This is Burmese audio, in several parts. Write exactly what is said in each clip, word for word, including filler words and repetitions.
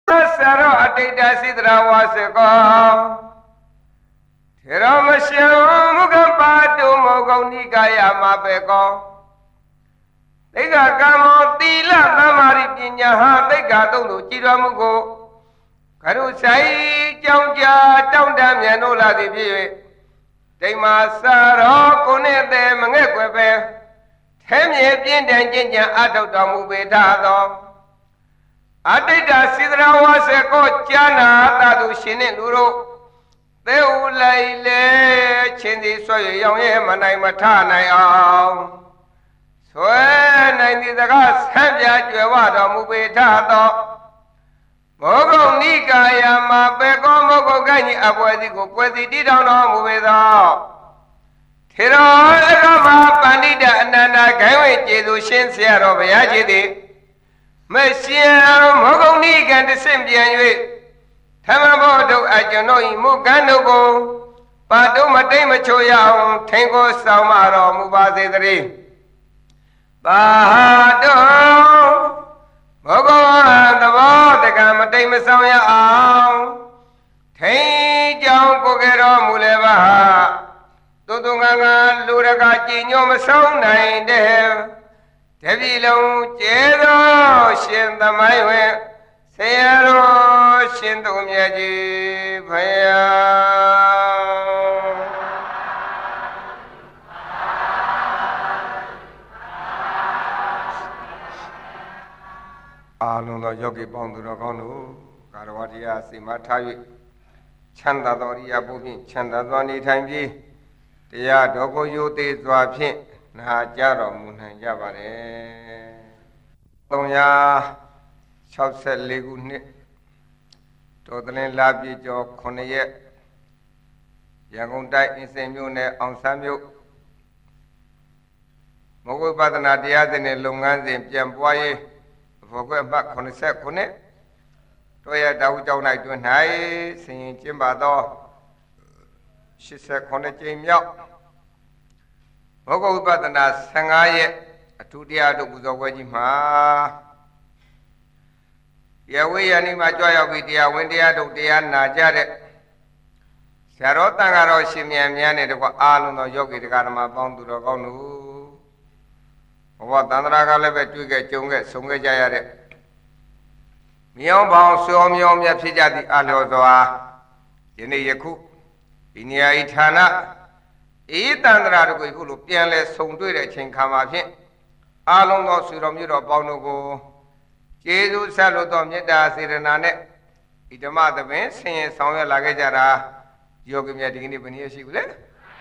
Saro Adita Sidra was a go. Hiromashu Mugambadu Mogonikaya Mabeko. They got Gamo Tila Namari Pinya, they got Ulu Chiramugo. Karusai, Jonja, Down Damianola de Vie. They must sorrow, Kone them and Equebe. Temye Pind and Jinja Adotamu Bedado. Adita Sidra was a coach, Jana, Tadu Shinenduro. They will lay Chindi Soy Young Manai Matana. So I need the gas, have ya, you want to move it out. Mogo Nika Yama Bego Mogo Gani Abwadigo, where they did not move it out. Tiro Lama Pandita and Nana Gawi Jedu Shinsia of Yajidi. Monsieur Mogo Nika and the same January. Tamabodo Ajanoi Muganogo, Pado Matema Choya, Tango Samaro Mubazedri. Bahado Mogo and the Vodaka Matema Samya, Tay Jam Pogero Muleva, Tudunga Luraga Gino Mason nine there. Tevilo Jedo Shinda my way. Sayaro Shindumiaji Paya Alunda Yogi Bonduragonu, Karwadia Simatavi, Chanda Doria Bubin, Chanda Doni Tangi, Tia Dogo Yuti Zwapi, Najaro Munan Javare. Tonya. Chopset Legune Totally Labi Jo Konaye Yangunda in Samune on Samu Mogu Badanadia in Lungan in Jamboye for going back on the second. Toya Dawjo Night to night, singing Jimbado. She said, Kona Jim Yok Mogu Badana Sangaye, a two dear to Buzawajima. Yawi and Imajoya with the Windia to Diana Jared. Sarotangaro Shimian Yane, Aluno Yogi, the Garama Bondu Gonu. What Dandraga Leve to get Junga, Sunga Jayare. Mion Bon Somium Yapsija the Alozoa. Yene Yaku. Inia Itana. Itandra to go to Pianless Sundu, Chinkama. Aluno Suromiro Bonugo. Jesus Salodom Yeda Sirenane, Itama the Vin, saying somewhere like a jara, Yogimia Digni she would let.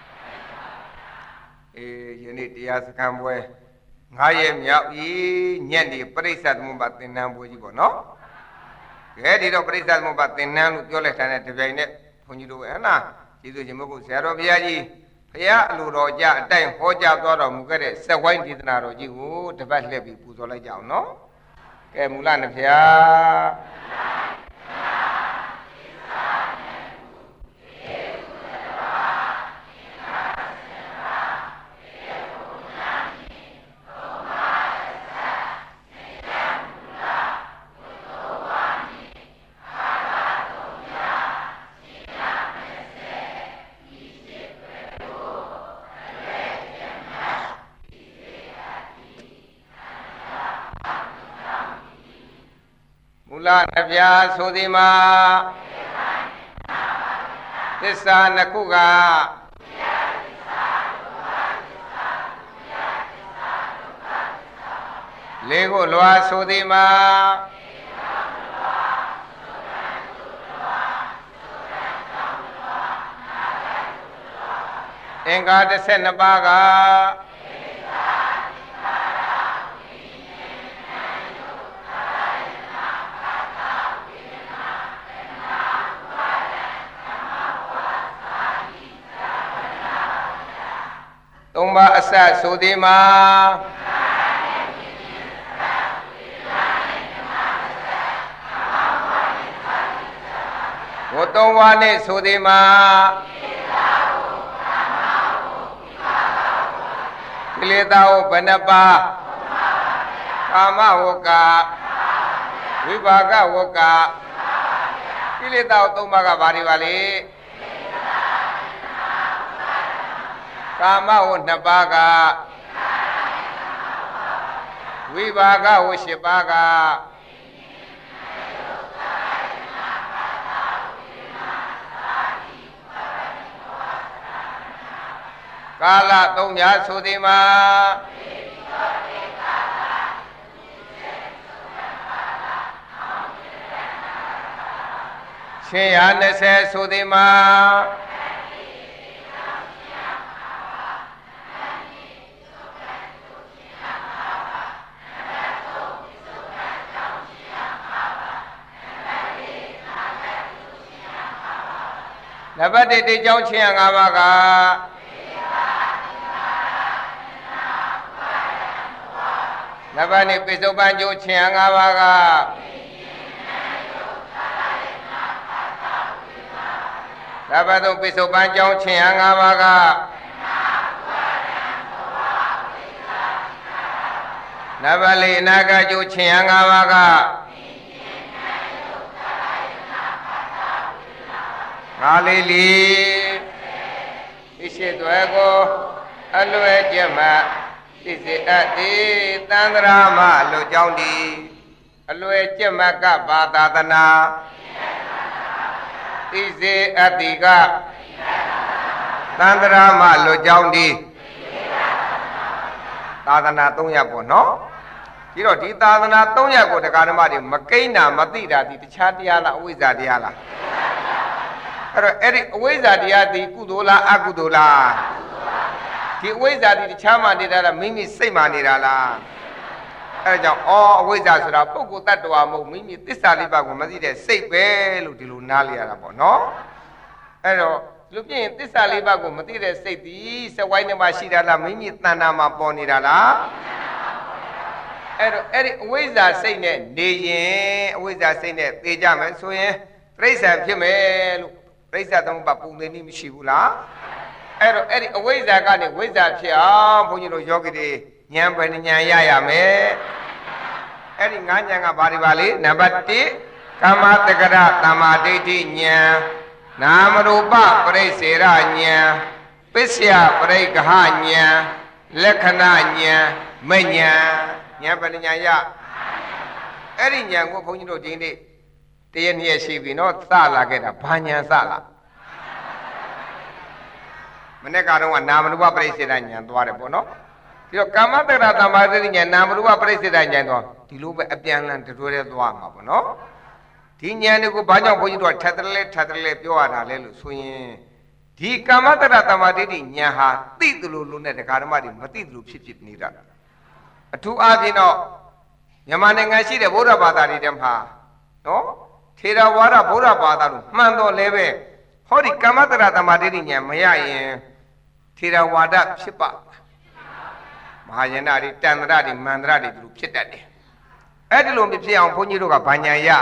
You need the ass come way. I am Yapi, Yendi, Prisat Mumbat in Nambujibo, no? Get it of Prisat Mumbat in Nam, Yolet and at the Venet, when you do Anna, you do Jimuku Sero Viagi, Pia Luroja, Dime, Hoja, Dora Mugere, Sawain did not you, the best levy Puzola Jao, no? Mulan Pia Navya Sudima Tissa Nakuga Lego Loa Sudima Enga de Senabaga Tumba Asa Sudima Wotongwane Sudima Kilitao Banapa Kama Woka Vivaga Woka ကိလေသာသုံးပါးကဘာတွေပါလဲကာမဝနှစ်ပါးကဝိပါကဝရှစ်ပါးကကာလသုံးညာဆိုသည်မှာရှင်ရနှစ်ဆယ်ဆိုသည်မှာနံပါတ်တစ်တိကျောင်းချင်းရငါးပါးကနံပါတ်နှစ်ပိစုံပန်းကျိုးချင်းရငါးပါးကနံပါတ်သုံးပိစုံပန်းကျောင်းချင်းရငါးပါးကနံပါတ်လေးအနာဂတ်ကျိုးချင်းရငါးပါးကငါလေးလီဣရှိသွဲကိုအလွယ်ကျက်မှသိစေအပ်သည်သန္တရာမလူကြောင့်ဒီအလွယ်ကျက်မှကဘာသာသနာသိစေအပ်သည်ကသန္တရာမလူကြောင့်ဒီသာသနာသုံးရပ်ပေါ့နော်ဒီတော့ဒီသာသနာသုံးရပ်ကိုတရားဓမ္မတွေမကိန်းတာမသိတာဒီတခြားတရားလားအဝိဇ္ဇာတရားလားအဲ့တော့အဲ့ဒီအဝိဇ္ဇာတရားဒီကုသိုလ်လားအကုသိုလ်လားဒီအဝိဇ္ဇာဒီတခြားမှနေတာလားမိမိစိတ်မှနေတာလားအဲ့ဒါကြောင့်အော်အဝိဇ္ဇာဆိုတာပုဂ္ဂိုလ်တ attva မဟုတ်မိမိသစ္စာလေးပါးကိုမသိတဲ့စိတ်ပဲလို့ဒီလိုနားလည်ရတာပေါ့နော်အဲ့တော့ဒီလိုပြင်သစ္စာလေးပါးကိုမသိတဲ့စိတ်ဒီစက်ဝိုင်းထဲမှာရှိတာလားမိမိတဏ္ဍာမှာပေါ်နေတာလားအဲ့တော့အဲ့ဒီအဝိဇ္ဇာစိတ်နဲ့နေရင်အဝိဇ္ဇာစိတ်နဲ့သိကြမယ်ဆိုရင်တိရစ္ဆာန်ဖြစ်မယ်လို့ပြိဿသမုပ္ပါပုံသင်နည်းမရှိဘူးလားအဲ့တော့အဲ့ဒီအဝိဇ္ဇာကနေဝိဇ္ဇာဖြစ်အောင်ဘုန်းကြီးတို့ယောဂီတွေဉာဏ်ပဲဉာဏ်ရရမယ်အဲ့ဒီငါးဉာဏ်ကဘာတွေပါလဲနံပါတ်တစ်ကာမတက္ကရသမ္မာဒိဋ္ဌိဉာဏ်နာမရူပပရိစ္ဆေရဉာဏ်ပစ္စယပရိက္ခဉာဏ်လက္ခဏာဉာဏ်မဉာဏ်ဉာဏ်ပဲဉာဏ်ရအဲ့ဒီဉာဏ်ကိုဘုန်းကြီးတို့ဒီနေ့တရနေ့ရှိပြီနော်စလာခဲ့တာဘာညာစလာမနေ့ကတော့နာမရူပပရိစ္ဆေဒဉာဏ်သွားတယ်ပေါ့နော်ဒီတော့ကာမတက္ကရသမ္မာဒိဋ္ဌိဉာဏ်နာမရူပပရိစ္ဆေဒဉာဏ်သွားဒီလိုပဲအပြန်လန်တတွဲတွဲသွားမှာပေါ့နော်ဒီဉာဏ်တွေကိုဘာကြောင့်ဘုန်းကြီးတို့ထပ်တလဲထပ်တလဲပြောရတာလဲလို့ဆိုရင်ဒီကာမတက္ကရသမ္မာဒိဋ္ဌိဉာဏ်ဟာသိတယ်လို့လို့နဲ့တရားဓမ္မတွေမသိတယ်လို့ဖြစ်ဖြစ်နေတာအထူးအားဖြင့်တော့မြန်မာနိုင်ငံရှိတဲ့ဗုဒ္ဓဘာသာတွေထဲမှာနော်ထေရဝါဒဗုဒ္ဓဘာသာလို့မှန်တော်လဲပဲဟောဒီကာမတက္ကရသမ္မာဒိဋ္ဌိဉာဏ်မရရင်ထေရဝါဒဖြစ်ပါမဟာယာနတွေတန်ត្រတွေမန္တရတွေဒီလိုဖြစ်တတ်တယ်အဲ့ဒီလိုမဖြစ်အောင်ဘုန်းကြီးတို့ကဗာညာရ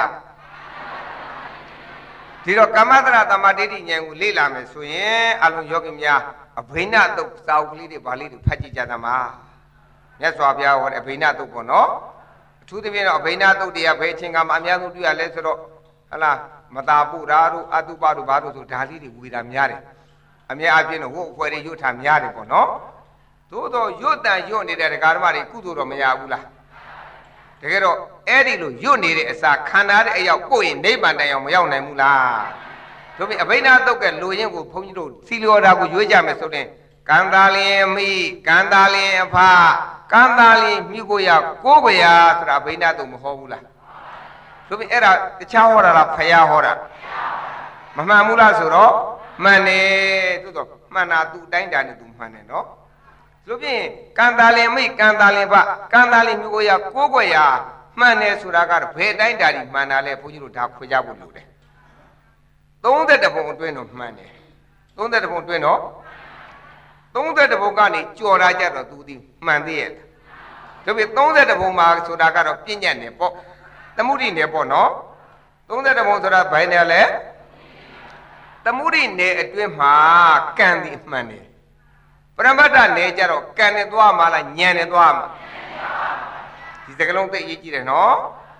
ဒီတော့ကာမတက္ကရသမ္မာဒိဋ္ဌိဉာဏ်ကိုလေ့လာမယ်ဆိုရင်အလုံးယောဂီများအဘိနတုတ်စာအုပ်ကလေးတွေဗာလေးတွေဖတ်ကြည့်ကြသမှာမြတ်စွာဘုရားဟောတဲ့အဘိနတုတ်ပေါ့နော်အထူးသဖြင့်တော့အဘိနတုတ်တရားဘယ်အချိန်ကမှအများဆုံးတွေ့ရလဲဆိုတော့ဟလားမတာပုရာတို့အတုပတို့ဘာတို့ဆိုဒါလေးတွေဝေတာများတယ်အများအပြည့်တော့ဟိုအဖွဲတွေရွတ်ထားများတယ်ပေါ့နော်သို့တော့ရွတ်တန်ရွတ်နေတဲ့ဒကာဓမ္မတွေကုသိုလ်တော့မရဘူးလားတကယ်တော့အဲ့ဒီလိုရွတ်နေတဲ့အစာခန္ဓာတဲ့အရောက်ကိုယ့်ရင်နိဗ္ဗာန်တိုင်အောင်မရောက်နိုင်ဘူးလားတို့ပြီအဘိဓါတုတ်ကလူရင်းကိုဘုန်းကြီးတို့စီလျော်တာကိုရွေးကြမယ်ဆိုတဲ့ကံတာလင်မိကံတာလင်အဖကံတာလင်မိကိုရကိုကိုရဆိုတာအဘိဓါတုတ်မဟောဘူးလားတို့ပြီအဲ့ဒါတခြားဟောတာလားဖယားဟောတာမမှန်ဘူးလားဆိုတော့မှန်တယ်သို့တော့မှန်တာသူအတိုင်းတာနဲ့သူမှန်တယ်နော်တို့ဖြင့်ကံတာလင်မိကံတာလင်ဖကံတာလင်မိကိုရကိုကိုရမှန်တယ်ဆိုတာကတော့ဘယ်အတိုင်းတာဒီမှန်တာလဲဘုန်းကြီးတို့ဒါခွေကြဖို့လိုတယ်သုံးသက်တပုံအတွင်းတော့မှန်တယ်သုံးသက်တပုံအတွင်းတော့သုံးသက်တပုံကနေကြော်လာကြတော့သူဒီမှန်သေးရဲ့တို့ဖြင့်သုံးသက်တပုံမှာဆိုတာကတော့ပြဉ္ညာနယ်ပေါ့သမုဒိနယ်ပေါ့နော်သုံးသက်တပုံဆိုတာဘယ်နယ်လဲသမုဒိနယ်အတွင်းမှာကံဒီမှန်တယ်ပရမတ္ထနယ်ကြတော့ကံနဲ့သွားမှာလားဉာဏ်နဲ့သွားမှာဒီစကလုံးသိအရေးကြီးတယ်နော်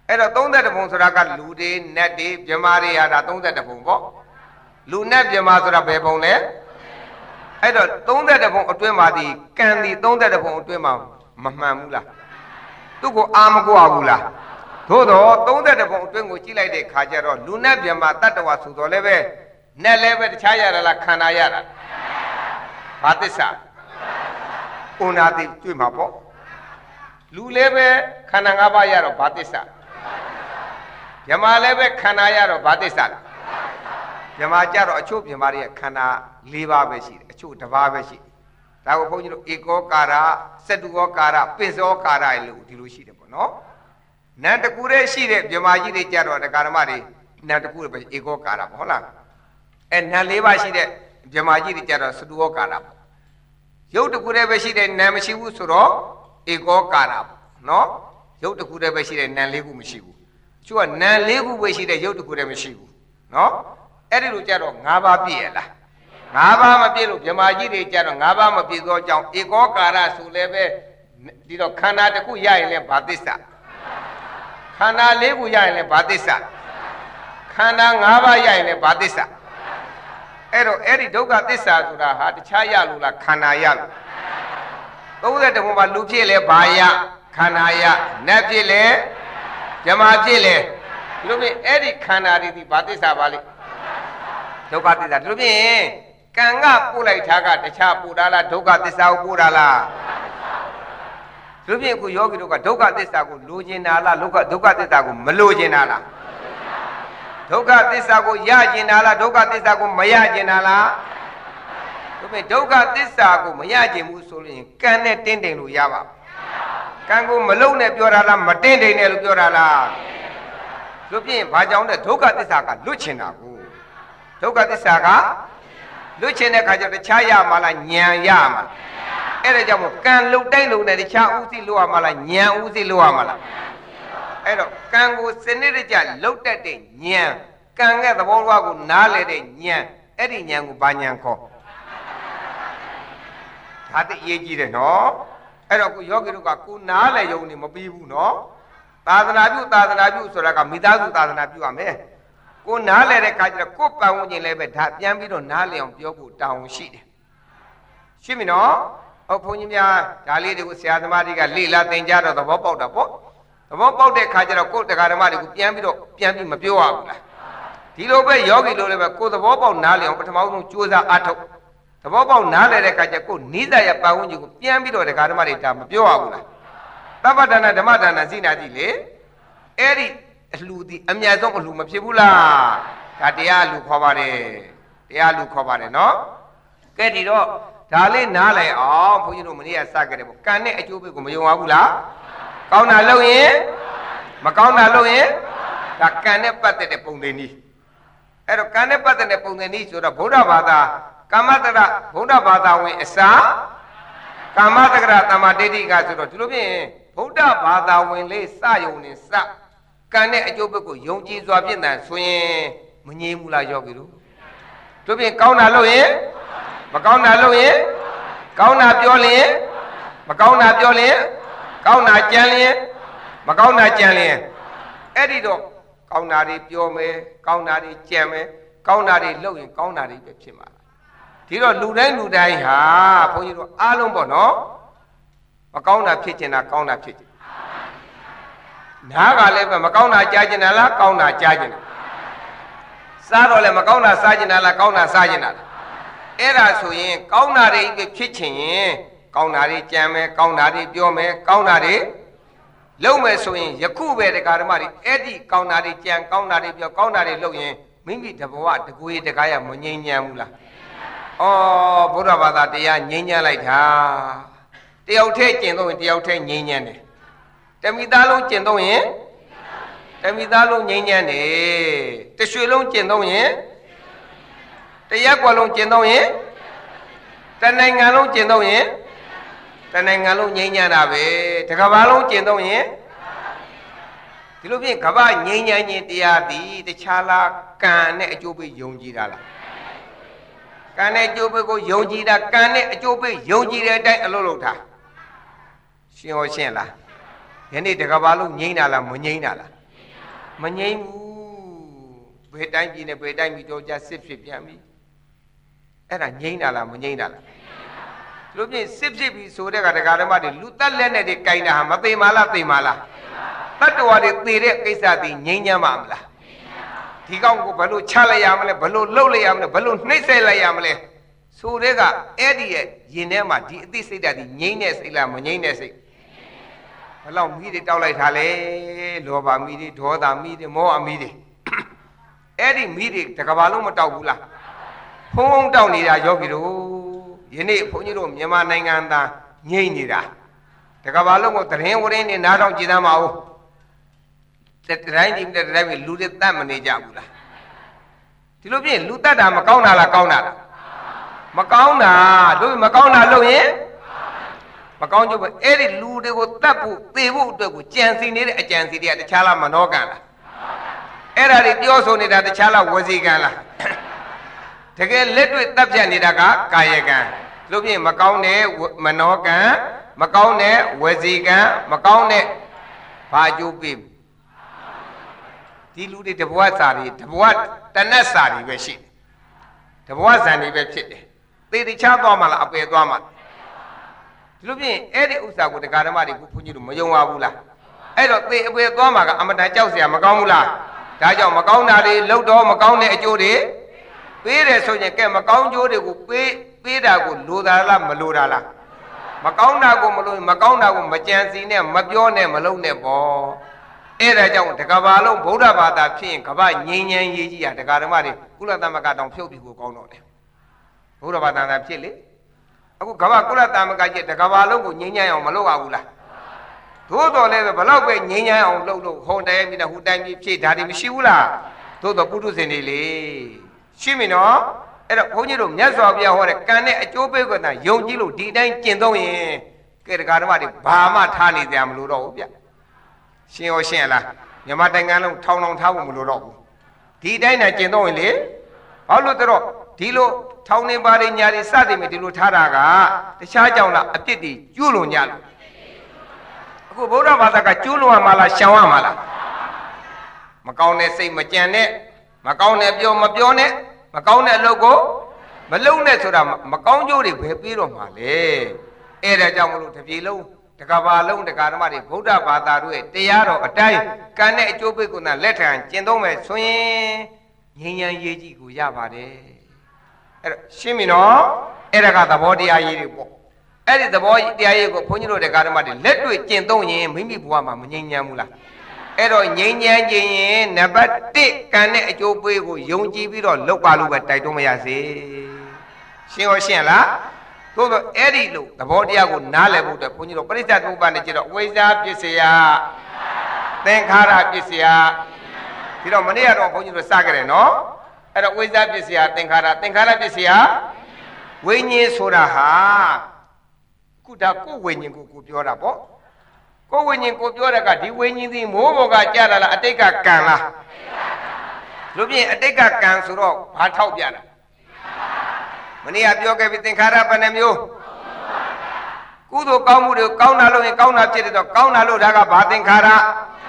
အဲ့တော့သုံးသက်တဘုံဆိုတာကလူတွေနတ်တွေမြမာတွေဟာဒါသုံးသက်တဘုံပေါ့လူနတ်မြမာဆိုတာဘယ်ဘုံလဲအဲ့တော့သုံးသက်တဘုံအတွင်းမှာဒီကံဒီသုံးသက်တဘုံအတွင်းမှာမမှန်ဘူးလားသူ့ကိုအာမကွာဘူးလားသို့တော့သုံးသက်တဘုံအတွင်းကိုကြည့်လိုက်တဲ့ခါကျတော့လူနတ်မြမာတတ္တဝါဆိုတော့လည်းပဲနတ်လည်းပဲတခြားရတာလားခန္ဓာရတာဘာသစ္စာဥနာတိတွေ့မှာပေါ့လူလည်းပဲခန္ဓာ၅ပါးရတော့ဘာသစ္စာမြမာလည်းပဲခန္ဓာရတော့ဘာသစ္စာလဲမြမာကြတော့အချို့မြမာတွေရဲ့ခန္ဓာ၄ပါးပဲရှိတယ်အချို့တစ်ပါးပဲရှိတယ်ဒါကိုဘုန်းကြီးတို့ဧကောကာရစတုဝကာရပိစောကာရလို့ဒီလိုရှိတယ်ပေါ့နော်နံတကူတည်းရှိတဲ့မြမာကြီးတွေကြတော့ဒကာဓမ္မတွေနံတကူပဲဧကောကာရပေါ့ဟုတ်လားအဲနံ၄ပါးရှိတဲ့မြမာကြီးတွေကြတော့စတုဝကာရပေါ့ရုပ်တကူတည်းပဲရှိတဲ့နံမရှိဘူးဆိုတော့ဧကောကာရပေါ့နော်ရုပ်တကူတည်းပဲရှိတဲ့နံ၄ခုမရှိဘူးကျိုးကနံ၄ခုပဲရှိတဲ့ရုပ်တကူတည်းမရှိဘူးနော်အဲ့ဒီလိုကြတော့၅ပါးပြည့်ရလား၅ပါးမပြည့်လို့မြမာကြီးတွေကြတော့၅ပါးမပြည့်သောကြောင့်ဧကောကာရဆိုလည်းပဲဒီတော့ခန္ဓာတစ်ခုရရင်လည်းဘာသစ္စာခန္ဓာ၄ခုရရင်လည်းဘာသစ္စာခန္ဓာ၅ပါးရရင်လည်းဘာသစ္စာအဲ့တော့အဲ့ဒီဒုက္ခသစ္စာဆိုတာဟာတခြားရလို့လားခန္ဓာရလို့သုံးသက်တဘုံမှာလူဖြစ်လဲဘာရခန္ဓာရနတ်ဖြစ်လဲမြမာဖြစ်လဲဒီလိုမျိုးအဲ့ဒီခန္ဓာတွေဒီဘာသစ္စာပါလိဒုက္ခသစ္စာဒီလိုမျိုးကံကပို့လိုက်တာကတခြားပို့တာလားဒုက္ခသစ္စာကိုပို့တာလားဒီလိုမျိုးအခုယောဂီတို့ကဒုက္ခသစ္စာကိုလိုချင်တာလားဒုက္ခဒုက္ခသစ္စာကိုမလိုချင်တာလားဒုက္ခသစ္စာကိုရကျင်တာလားဒုက္ခသစ္စာကိုမရကျင်တာလားဒါပေမဲ့ဒုက္ခသစ္စာကိုမရကျင်ဘူးဆိုလို့ရင်ကံနဲ့တင်းတိမ်လို့ရပါကံကိုမလုံနဲ့ပြောတာလားမတင်းတိမ်နဲ့လို့ပြောတာလားလို့ပြရင်ဘာကြောင့်လဲဒုက္ခသစ္စာကလွတ်ချင်တာကိုဒုက္ခသစ္စာကလွတ်ချင်တဲ့ခါကျတော့တခြားရမှာလားဉာဏ်ရမှာအဲ့ဒါကြောင့်မို့ကံလုံတိုင်းလုံနဲ့တခြားဥသိလို့ရမှာလားဉာဏ်ဥသိလို့ရမှာလားအဲ့တော့ကံကိုစနစ်တကျလှုပ်တတ်တဲ့ဉာဏ်ကံရဲ့သဘောတရားကိုနားလည်တဲ့ဉာဏ်အဲ့ဒီဉာဏ်ကိုဘာဉာဏ်ခေါ်ဒါသိအရေးကြီးတယ်နော်အဲ့တော့ကိုယောဂီတို့ကကိုနားလည်ယုံနေမပြီးဘူးနော်သာသနာပြုသာသနာပြုဆိုတာကမိသားစုသာသနာပြုရမယ်ကိုနားလည်တဲ့ခါကျတော့ကိုပတ်ဝန်းကျင်လည်းပဲဒါပြန်ပြီးတော့နားလည်အောင်ပြောဖို့တောင်းရှိတယ်ရှင်းပြီနော်ဟုတ်ဘုန်းကြီးများဒါလေးတွေကိုဆရာသမားတွေကလေ့လာသင်ကြတော့သဘောပေါက်တာပေါ့သဘောပေါက်တဲ့ခါကျတော့ကိုတရားဓမ္မတွေကိုပြန်ပြီးတော့ပြန်ပြီးမပြောရဘူးလားဒီလိုပဲယောဂီလိုလည်းပဲကိုသဘောပေါက်နားလည်အောင်ပထမဆုံးကြိုးစားအားထုတ်သဘောပေါက်နားလည်တဲ့ခါကျကိုနိစ္စရပတ်ဝန်းကျင်ကိုပြန်ပြီးတော့တရားဓမ္မတွေဒါမပြောရဘူးလားသဗ္ဗဒါနဓမ္မဒါနစိနာကြည့်လေအဲ့ဒီအလှဒီအမြတ်ဆုံးအလှမဖြစ်ဘူးလားဒါတရားလူခေါ်ပါတယ်တရားလူခေါ်ပါတယ်နော်ကဲဒီတော့ဒါလေးနားလည်အောင်ဘုန်းကြီးတို့မနေ့ကစခဲ့တယ်ပေါ့ကံနဲ့အကျိုးပေးကိုမယုံပါဘူးလားကောင်းတာလုပ်ရင်မကောင်းတာလုပ်ရင်ဒါကံနဲ့ပတ်သက်တဲ့ပုံသင်နည်းအဲ့တော့ကံနဲ့ပတ်သက်တဲ့ပုံသင်နည်းဆိုတော့ဗုဒ္ဓဘာသာကာမတရဗုဒ္ဓဘာသာဝင်အစာကာမတက္ကရတမ္မာဒိဋ္ဌိကဆိုတော့ဒီလိုဖြင့်ဗုဒ္ဓဘာသာဝင်လေးစယုံနေစကံနဲ့အကျိုးပေးကိုယုံကြည်စွာပြည့်တယ်ဆိုရင်မငြင်းဘူးလားယောဂီတို့တို့ဖြင့်ကောင်းတာလုပ်ရင်မကောင်းတာလုပ်ရင်ကောင်းတာပြောရင်မကောင်းတာပြောရင်ကောင်းတာကြံလျင်မကောင်းတာကြံလျင်အဲ့ဒီတော့ကောင်းတာတွေပြောမယ်ကောင်းတာတွေကြံမယ်ကောင်းတာတွေလုပ်ရင်ကောင်းတာတွေပဲဖြစ်မှာဒီတော့လူတိုင်းလူတိုင်းဟာဘုန်းကြီးတို့အားလုံးပေါ့နော်မကောင်းတာဖြစ်ကျင်တာကောင်းတာဖြစ်ကျင်နားကလည်းပဲမကောင်းတာကြားကျင်တာလားကောင်းတာကြားကျင်တာစားတော့လည်းမကောင်းတာစားကျင်တာလားကောင်းတာစားကျင်တာလားအဲ့ဒါဆိုရင်ကောင်းတာတွေပဲဖြစ်ချင်ရင်ကောင်းတာတွေကြံမယ်ကောင်းတာတွေပြောမယ်ကောင်းတာတွေလုပ်မယ်ဆိုရင်ယခုပဲတရားဓမ္မတွေအဲ့ဒီကောင်းတာတွေကြံကောင်းတာတွေပြောကောင်းတာတွေလုပ်ရင်မိမိတဘဝတကွေတကားရမငြိမ်းချမ်းဘူးလားဩဘုရားဘာသာတရားငြိမ်းချမ်းလိုက်တာတယောက်တည်းကျင့်တော့ရင်တယောက်တည်းငြိမ်းချမ်းတယ်တမိသားလုံးကျင့်တော့ရင်တမိသားလုံးငြိမ်းချမ်းတယ်တရွှေလုံးကျင့်တော့ရင်တရက်ကွက်လုံးကျင့်တော့ရင်တနိုင်ငံလုံးကျင့်တော့ရင်တနိုင်ငံလုံးငြိမ်းချမ်းတာပဲတကဘာလုံးကျင့်တော့ရင်ဒီလိုဖြင့်ကဘာငြိမ်းချမ်းခြင်းတရားသည်တခြားလားကံနဲ့အကျိုးပေးယုံကြည်တာလားကံနဲ့အကျိုးပေးကိုယုံကြည်တာကံနဲ့အကျိုးပေးယုံကြည်တဲ့အတိုင်းအလုပ်လုပ်တာရှင်းရောရှင်းလားယနေ့တကဘာလုံးငြိမ်းတာလားမငြိမ်းတာလားမငြိမ်းဘူးဘယ်တိုင်းပြည်နဲ့ဘယ်တိုင်းပြည်တော့ကြစစ်ဖြစ်ပြန်ပြီအဲ့ဒါငြိမ်းတာလားမငြိမ်းတာလားသူတို့ပြင်စစ်ဖြစ်ပြီဆိုတဲ့ကတရားဓမ္မတွေလူတက်လက်နဲ့တွေကြိုင်တာဟာမသိမာလားသိမာလားတတ္တဝါတွေသေတဲ့ကိစ္စတွေငြိမ်းချမ်းမှာမလားဒီကောင်ကိုဘယ်လိုချလိုက်ရမလဲဘယ်လိုလှုပ်လိုက်ရမလဲဘယ်လိုနှိမ့်ဆက်လိုက်ရမလဲဆိုတဲ့ကအဲ့ဒီရဲ့ရင်ထဲမှာဒီအသိစိတ်ဓာတ်ဒီငြိမ်းတဲ့စိတ်လားမငြိမ်းတဲ့စိတ်ဘယ်လောက်မိတွေတောက်လိုက်တာလဲလောဘမိတွေဒေါသမိတွေမောဟမိတွေအဲ့ဒီမိတွေတကဘာလုံးမတောက်ဘူးလားဖုံးဖုံးတောက်နေတာယောဂီတို့ယနေ့ဘုန်းကြီးတို့မြန်မာနိုင်ငံသားငြိမ်းနေတာတကဘာလုံးကိုသတင်းဝရင်းနဲ့နားထောင်ကြည်သမ်းပါဦးတိုင်းဒီတဲ့တိုင်းလူတွေတတ်မနေကြဘူးလားဒီလိုပြင်လူတတ်တာမကောင်းတာလားကောင်းတာလားမကောင်းတာတို့မကောင်းတာလုပ်ရင်မကောင်းကြဘူးအဲ့ဒီလူတွေကိုတတ်ဖို့သေဖို့အတွက်ကိုကြံစီနေတဲ့အကြံစီတွေကတခြားလားမနောကံလားအဲ့ဒါတွေပြောဆိုနေတာတခြားလားဝစီကံလားတကယ်လက်တွေ့တပ်ဖြတ်နေတာကကာယကံလို့ပြင်မကောင်းတဲ့မနောကံမကောင်းတဲ့ဝစီကံမကောင်းတဲ့ဘာအကျိုးပေးဒီလူတွေတဘွားစာတွေတဘွားတနတ်စာတွေပဲရှိတယ်တဘွားဇန်တွေပဲဖြစ်တယ်သေတခြားသွားမှလားအပယ်သွားမှဒီလိုပြင်အဲ့ဒီဥစ္စာကိုတရားဓမ္မတွေကဘုန်းကြီးတို့မယုံပါဘူးလားအဲ့တော့သေအပယ်သွားမှကအမတန်ကြောက်เสียမကောင်းဘူးလားဒါကြောင့်မကောင်းတာတွေလှုပ်တော့မကောင်းတဲ့အကျိုးတွေပေးတယ်ဆိုရင်ကဲမကောင်းကျိုးတွေကိုပေးပေးတာကိုလိုတာလားမလိုတာလားမကောင်းတာကိုမလို့မကောင်းတာကိုမကြံစီနဲ့မပြောနဲ့မလုပ်နဲ့ပေါ့အဲ့ဒါကြောင့်တကဘာလုံးဗုဒ္ဓဘာသာဖြစ်ရင်ကဘာငြိမ်းချမ်းရေးကြီးရတရားဓမ္မတွေကုလသမဂ္ဂတောင်ဖြုတ်ပြီးကိုကောင်းတော့တယ်ဗုဒ္ဓဘာသာသာဖြစ်လေအခုကဘာကုလသမဂ္ဂကြီးတကဘာလုံးကိုငြိမ်းချမ်းအောင်မလုပ်ရဘူးလားသို့တော်လည်းဘလောက်ပဲငြိမ်းချမ်းအောင်လုပ်လို့ဟောတယ်ပြီးတော့ဟိုတိုင်းပြည်ဖြစ်ဒါတွေမရှိဘူးလားသို့တော်ပုထုဇဉ်တွေလေရှိပြီနော်အဲ့တော့ဘုန်းကြီးတို့မြတ်စွာဘုရားဟောတဲ့ကံနဲ့အကျိုးပေးကတာယုံကြည်လို့ဒီတိုင်းကျင့်သုံးရင်ကဲတရားဓမ္မတွေဘာမှထားနေကြမလို့တော့ဘူးဗျရှင်ရောရှင်းလားမြန်မာနိုင်ငံလုံးထောင်ထောင်ထားဖို့မလိုတော့ဘူးဒီတိုင်းနဲ့ကျင့်သုံးရင်လေဘာလို့တော့ဒီလိုထောင်နေပါရညာတွေစသည်မဲ့ဒီလိုထားတာကတခြားကြောင့်လားအပြစ်တွေကျူးလွန်ကြလို့အခုဗုဒ္ဓဘာသာကကျူးလွန်ရမှာလားရှောင်ရမှာလားမကောင်းတဲ့စိတ်မကြံနဲ့မကောင်းတဲ့ပြောမပြောနဲ့မကောင်းတဲ့အလုပ်ကိုမလုပ်နဲ့ဆိုတာမကောင်းကျိုးတွေဘယ်ပြီးတော့မှာလဲအဲ့ဒါကြောင့်မလို့တပြေလုံးတကဘာလုံးတရားဓမ္မတွေဗုဒ္ဓဘာသာတို့ရဲ့တရားတော်အတိုင်းကံနဲ့အကျိုးပေးကုသလက်ထံကျင့်သုံးမယ်ဆိုရင်ငြိမ်းချမ်းရေးကြီးကိုရပါတယ်အဲ့တော့ရှင်းပြီနော်အဲ့ဒါကသဘောတရားရေးတွေပေါ့အဲ့ဒီသဘောတရားရေးကိုဘုန်းကြီးတို့တရားဓမ္မတွေလက်တွေ့ကျင့်သုံးရင်မိမိဘဝမှာမငြိမ်းချမ်းဘူးလားအဲ့တော့ငြိမ်းချမ်းခြင်းရင်နံပါတ်တစ်ကံနဲ့အကျိုးပေးကိုယုံကြည်ပြီးတော့လုပ်ပါလို့ပဲတိုက်တွန်းမရစေရှင်းရောရှင်းလားသို့တော့အဲ့ဒီလို့သဘောတရားကိုနားလည်ဖို့အတွက်ဘုန်းကြီးတို့ပရိစ္ဆေသမုပ္ပါဒ်နဲ့ကြည့်တော့ဝိဇ္ဇာပစ္စယသင်္ခါရပစ္စယဒီတော့မနေ့ကတော့ဘုန်းကြီးတို့စခဲ့တယ်နော်အဲ့တော့ဝိဇ္ဇာပစ္စယသင်္ခါရသင်္ခါရပစ္စယဝိညာဉ်ဆိုတာဟာခုဒါကိုယ်ဝိညာဉ်ကိုကိုပြောတာပေါ့ကိုယ်ဝိညာဉ်ကိုပြောတဲ့ကဒီဝိညာဉ်ဒီမိုးဘောကကြာလာလားအတိတ်ကကံလားလူပြင်းအတိတ်ကကံဆိုတော့ဘာထောက်ပြတာမနေ့ကပြောခဲ့ပြီသင်္ခါရဘယ်နှမျိုးကုသိုလ်ကောင်းမှုတွေကောင်းတာလို့ရင်ကောင်းတာဖြစ်တယ်တော့ကောင်းတာလို့ဒါကဘာသင်္ခါရ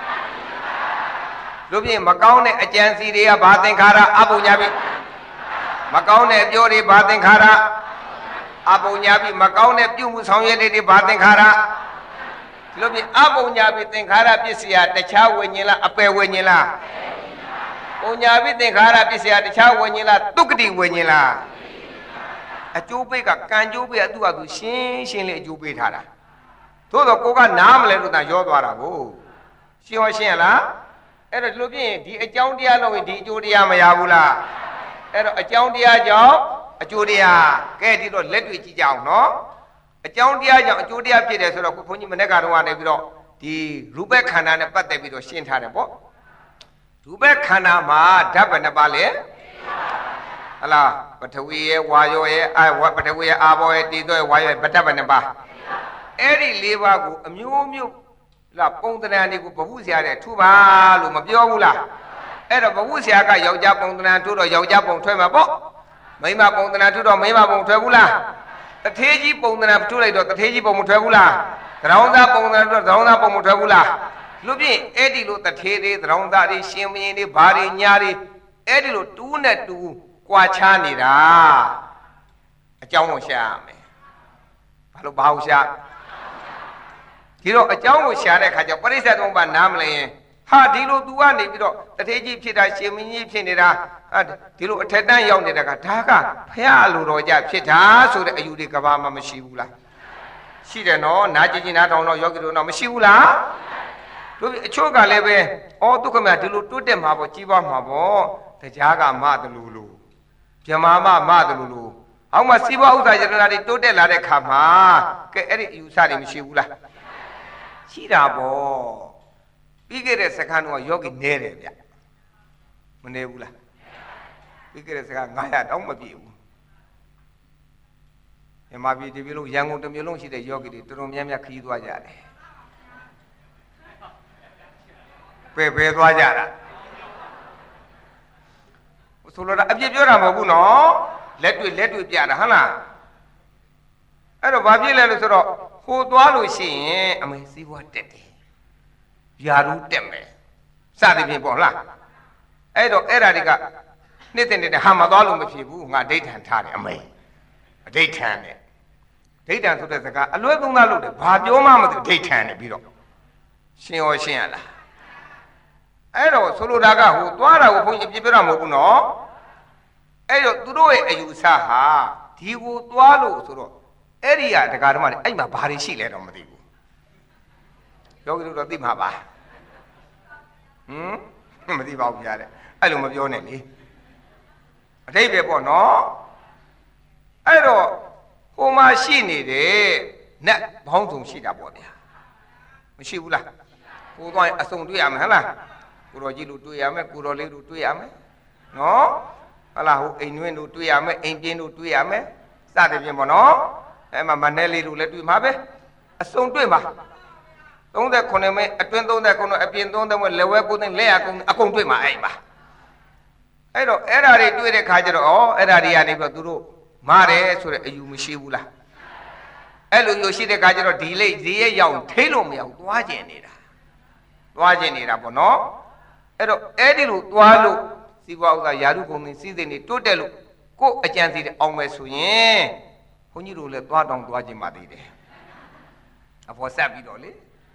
လူပြင်းမကောင်းတဲ့အကြံစီတွေကဘာသင်္ခါရအပုညာပြီမကောင်းတဲ့အပြောတွေဘာသင်္ခါရအပုညာပြီမကောင်းတဲ့ပြုမှုဆောင်ရွက်တွေဘာသင်္ခါရလူပြင်းအပုညာပြီသင်္ခါရပစ္စယတခြားဝိညာဉ်လားအပယ်ဝိညာဉ်လားပုညာပြီသင်္ခါရပစ္စယတခြားဝိညာဉ်လားတုက္ကတိဝိညာဉ်လားအကျိုးပေးကကံကျိုးပေးအတူအတူရှင်းရှင်းလေးအကျိုးပေးထားတာသို့တော့ကိုကနားမလဲလို့သာရောသွားတာကိုရှင်းရောရှင်းရလားအဲ့တော့ဒီလိုဖြစ်ရင်ဒီအကြောင်းတရားလုံးရင်ဒီအကျိုးတရားမရဘူးလားအဲ့တော့အကြောင်းတရားကြောင့်အကျိုးတရားကဲဒီတော့လက်တွေ့ကြည့်ကြအောင်နော်အကြောင်းတရားကြောင့်အကျိုးတရားဖြစ်တယ်ဆိုတော့ခုဘုန်းကြီးမနေ့ကတော့ကနေပြီးတော့ဒီရူပခန္ဓာနဲ့ပတ်သက်ပြီးတော့ရှင်းထားတယ်ပေါ့ရူပခန္ဓာမှာဓာတ်ဘယ်နှပါလဲဟလားပထဝီရဲ့ဝါယောရဲ့အာပထဝီရဲ့အာဘောရဲ့တည်သောရဲ့ဝါယောရဲ့ဗတ္တဗနပါအဲ့ဒီလေးပါးကိုအမျိုးမျိုးလားပုံသဏ္ဍာန်တွေကိုဘဝဆရာတဲ့ထူပါလို့မပြောဘူးလားအဲ့တော့ဘဝဆရာကယောက်ျားပုံသဏ္ဍာန်ထူတော့ယောက်ျားပုံထွက်မှာပေါ့မိန်းမပုံသဏ္ဍာန်ထူတော့မိန်းမပုံထွက်ဘူးလားတထေးကြီးပုံသဏ္ဍာန်ထူလိုက်တော့တထေးကြီးပုံမထွက်ဘူးလားသရောင်းသားပုံသဏ္ဍာန်ထူတော့သရောင်းသားပုံမထွက်ဘူးလားလူပြင်းအဲ့ဒီလိုတထေးတွေသရောင်းသားတွေရှင်မင်းတွေဘာတွေညာတွေအဲ့ဒီလိုတူးနဲ့တူးကွာခြားနေတာအကြောင်းကိုရှာရမယ်ဘာလို့ဘာလို့ရှာဒီတော့အကြောင်းကိုရှာတဲ့ခါကျပရိစ္ဆေသုံးပါးနားမလည်ရင်ဟာဒီလို तू ကနေပြီးတော့တထေးကြီးဖြစ်တာရှင်မင်းကြီးဖြစ်နေတာဒီလိုအထက်တန်းရောက်နေတာကဒါကဖះလူတော်ကြဖြစ်တာဆိုတဲ့အယူတွေကဘာမှမရှိဘူးလားရှိတယ်နော်နာကျင်ကျင်နားထောင်တော့ယောဂီတို့တော့မရှိဘူးလားတို့အချို့ကလည်းပဲအော်ဒုက္ခမဒီလိုတိုးတက်မှာပေါ့ကြီးပွားမှာပေါ့တရားကမတလူလူဗြဟ္မာမမတလူလူအောက်မှာစီးပွားဥစ္စာယတနာတွေတိုးတက်လာတဲ့ခါမှာကဲအဲ့ဒီအယူဆတွေမရှိဘူးလားရှိတာပေါ့ပြီးခဲ့တဲ့စခန်းတော့ယောဂီနေတယ်ဗျမနေဘူးလားပြီးခဲ့တဲ့စခန်းငါးရာတောင်းမပြည့်ဘူးမြန်မာပြည်ဒီမျိုးလုံးရန်ကုန်တစ်မျိုးလုံးရှိတဲ့ယောဂီတွေတော်တော်များများခရီးသွားကြတယ်ပဲပဲသွားကြတာဆိုလိုတာအပြစ်ပြောတာမဟုတ်ဘူးနော်လက်တွေ့လက်တွေ့ပြတာဟုတ်လားအဲ့တော့ဘာဖြစ်လဲလို့ဆိုတော့ဟိုသွားလို့ရှိရင်အမေစီးပွားတက်တယ်ယာရူးတက်မယ်စသည်ဖြင့်ပေါ့လားအဲ့တော့အဲ့ဓာတွေကနှစ်တင်တဲ့ဟာမသွားလို့မဖြစ်ဘူးငါဒိဋ္ဌံထားတယ်အမေအဒိဋ္ဌံနဲ့ဒိဋ္ဌံဆိုတဲ့စကားအလွဲသုံးသားလို့တယ်ဘာပြောမှမသိဒိဋ္ဌံနဲ့ပြီးတော့ရှင်းရောရှင်းရလားအဲ့တော့ဆိုလိုတာကဟိုသွားတာကိုဘုန်းကြီးအပြစ်ပြောတာမဟုတ်ဘူးနော်အဲ့တော့သူတို့ရဲ့အယူဆဟာဒီကိုသွားလို့ဆိုတော့အဲ့ဒီဟာတရားဓမ္မတွေအဲ့မှာဘာတွေရှိလဲတော့မသိဘူးယောဂီတို့တော့သိမှာပါဟမ်မသိပါဘူးကြားတယ်အဲ့လိုမပြောနဲ့လေအထိပ္ပယ်ပေါ့နော်အဲ့တော့ဟိုမှာရှိနေတဲ့နတ်ဘောင်းစုံရှိတာပေါ့ဗျာမရှိဘူးလားဟိုသွားရင်အစုံတွေ့ရမယ်ဟဟလားကိုတော်ကြီးတို့တွေ့ရမယ်ကိုတော်လေးတို့တွေ့ရမယ်နော်ဟလာဟိုအိမ်တွင်းတို့တွေ့ရမယ်အိမ်ပြင်းတို့တွေ့ရမယ်စသဖြင့်ပေါ့နော်အဲ့မှာမနဲ့လေးတို့လည်းတွေ့မှာပဲအစုံတွေ့မှာသုံးခုမိနစ်အတွင်းသုံးခုမိနစ်အပြင်သုံးမိနစ်လက်ဝဲကိုသိလက်ရကုန်းအကုန်တွေ့မှာအဲ့မှာအဲ့တော့အဲ့ဓာတွေတွေ့တဲ့ခါကျတော့ဩအဲ့ဓာတွေကနေပြီးတော့သူတို့မားတယ်ဆိုတဲ့အယူမရှိဘူးလားအဲ့လိုယူရှိတဲ့ခါကျတော့ဒီလိတ်ဈေးရဲ့ရောက်ထိလို့မရဘူးသွားကျင်နေတာသွားကျင်နေတာပေါ့နော်အဲ့တော့အဲ့ဒီလိုသွားလို့စီးပွားဥစ္စာယာရုကုန်နေစီးစိမ်နေတိုးတက်လို့ကိုယ်အကြံစီတဲ့အောင်မယ်ဆိုရင်ဘုန်းကြီးတို့လည်းသွားတောင်သွားခြင်းပါသေးတယ်အဖို့ဆက်ပြီးတော့လေ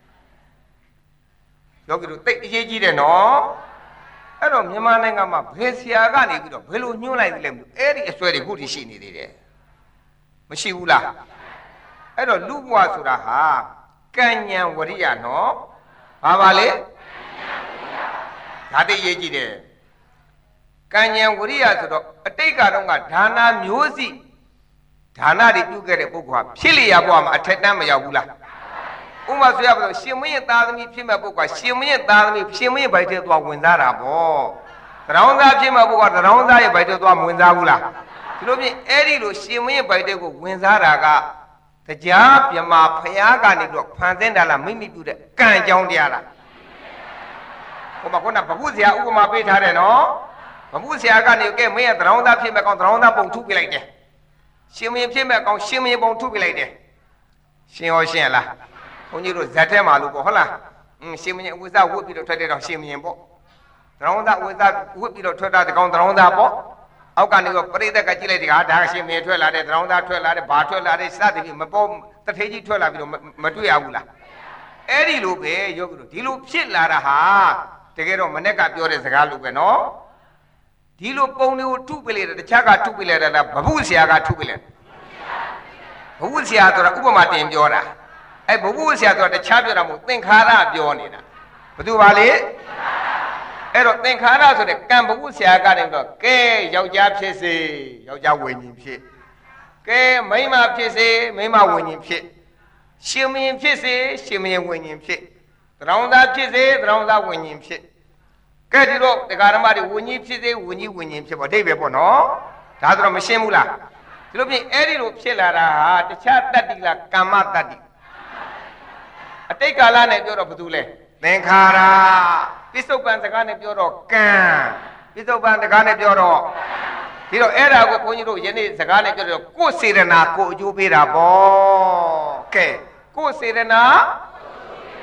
ယောဂီတို့တိတ်အရေးကြီးတယ်နော်အဲ့တော့မြန်မာနိုင်ငံမှာဘယ်ဆရာကနေပြီးတော့ဘယ်လိုညှိုးလိုက်သလဲမသိဘူးအဲ့ဒီအစွဲတွေခုထိရှိနေသေးတယ်မရှိဘူးလားအဲ့တော့လူဘဝဆိုတာဟာကံဉဏ်ဝရိယနော်ဘာပါလဲဒါတိတ်ရေးကြည့်တယ်ကံဉဏ်ဝရိယဆိုတော့အတိတ်ကတော့ကဒါနာမျိုးစီဒါနတွေပြုခဲ့တဲ့ပုဂ္ဂိုလ်ဟာဖြစ်လျာဘဝမှာအထက်တန်းမရောက်ဘူးလားဥပမာဆိုရပါလို့ရှင်မင်းရဲ့သားသမီးဖြစ်မဲ့ပုဂ္ဂိုလ်ကရှင်မင်းရဲ့သားသမီးရှင်မင်းရဲ့ဗိုက်ထဲသွားဝင်စားတာပေါ့သရောင်းသားဖြစ်မဲ့ပုဂ္ဂိုလ်ကသရောင်းသားရဲ့ဗိုက်ထဲသွားမဝင်စားဘူးလားဒီလိုဖြင့်အဲ့ဒီလိုရှင်မင်းရဲ့ဗိုက်ထဲကိုဝင်စားတာကတရားမြမဖျားကနေပြီးတော့ဖန်ဆင်းတာလားမိမိပြုတဲ့ကံကြောင်းတရားလားဟိုမှာခုနဗဟုဇရာဥပမာပေးထားတယ်နော်ဗဟုဇရာကနေကဲမင်းရဲ့သရောင်းသားဖြစ်မဲ့ကောင်သရောင်းသားပုံထုပြလိုက်တယ်ရှင်မင်းဖြစ်မဲ့ကောင်ရှင်မင်းပုံထုပြလိုက်တယ်ရှင်ရောရှင်းလားဘုန်းကြီးတို့ဇတ်ထဲမှာလို့ပေါ့ဟုတ်လားအင်းရှင်မင်းအဝိဇ္ဇဝတ်ပြီးတော့ထွက်တဲ့တော့ရှင်မင်းပေါ့သရောင်းသားအဝိဇ္ဇဝတ်ပြီးတော့ထွက်တာဒီကောင်သရောင်းသားပေါ့အောက်ကနေတော့ပရိသတ်ကကြည့်လိုက်ဒီကဒါရှင်မင်းထွက်လာတဲ့သရောင်းသားထွက်လာတဲ့ဘာထွက်လာတဲ့စသည်ဖြင့်မပေါ်တထေးကြီးထွက်လာပြီးတော့မတွေ့ရဘူးလားအဲ့ဒီလိုပဲယောဂီတို့ဒီလိုဖြစ်လာတာဟာတကယ်တော့မနေ့ကပြောတဲ့စကားလိုပဲနော်ဒီလိုပုံတွေကိုထုပြလိုက်တယ်တခြားကထုပြလိုက်တာလားဘဟုဆရာကထုပြလိုက်ဘဟုဆရာဆိုတာဥပမာတင်ပြောတာအဲ့ဘဟုဆရာဆိုတာတခြားပြောတာမဟုတ်သင်္ခါရပြောနေတာဘယ်သူပါလဲအဲ့တော့သင်္ခါရဆိုတဲ့ကံဘဟုဆရာကနေတော့ကဲယောက်ျားဖြစ်စေယောက်ျားဝိညာဉ်ဖြစ်ကဲမိန်းမဖြစ်စေမိန်းမဝိညာဉ်ဖြစ်ရှင်မင်းဖြစ်စေရှင်မင်းဝိညာဉ်ဖြစ်သရောင်းသားဖြစ်စေသရောင်းသားဝိညာဉ်ဖြစ်ကဲဒီတော့တရားဓမ္မတွေဝိညာဉ်ဖြစ်စေဝိညာဉ်ဝိညာဉ်ဖြစ်ပေါ့အဓိပ္ပာယ်ပေါ့နော်ဒါဆိုတော့မရှင်းဘူးလားဒီလိုပြင်အဲ့ဒီလိုဖြစ်လာတာဟာတခြားတတ္တိလားကမ္မတတ္တိအတိတ်ကာလနဲ့ပြောတော့ဘာလို့လဲသင်္ခါရပစ္စုပန်စကားနဲ့ပြောတော့ကံပစ္စုပန်စကားနဲ့ပြောတော့ဒီတော့အဲ့ဒါကိုဘုန်းကြီးတို့ယနေ့စကားနဲ့ပြောတော့ကိုယ်စေရနာကိုအကျိုးပေးတာပေါ့ကဲကိုယ်စေရနာ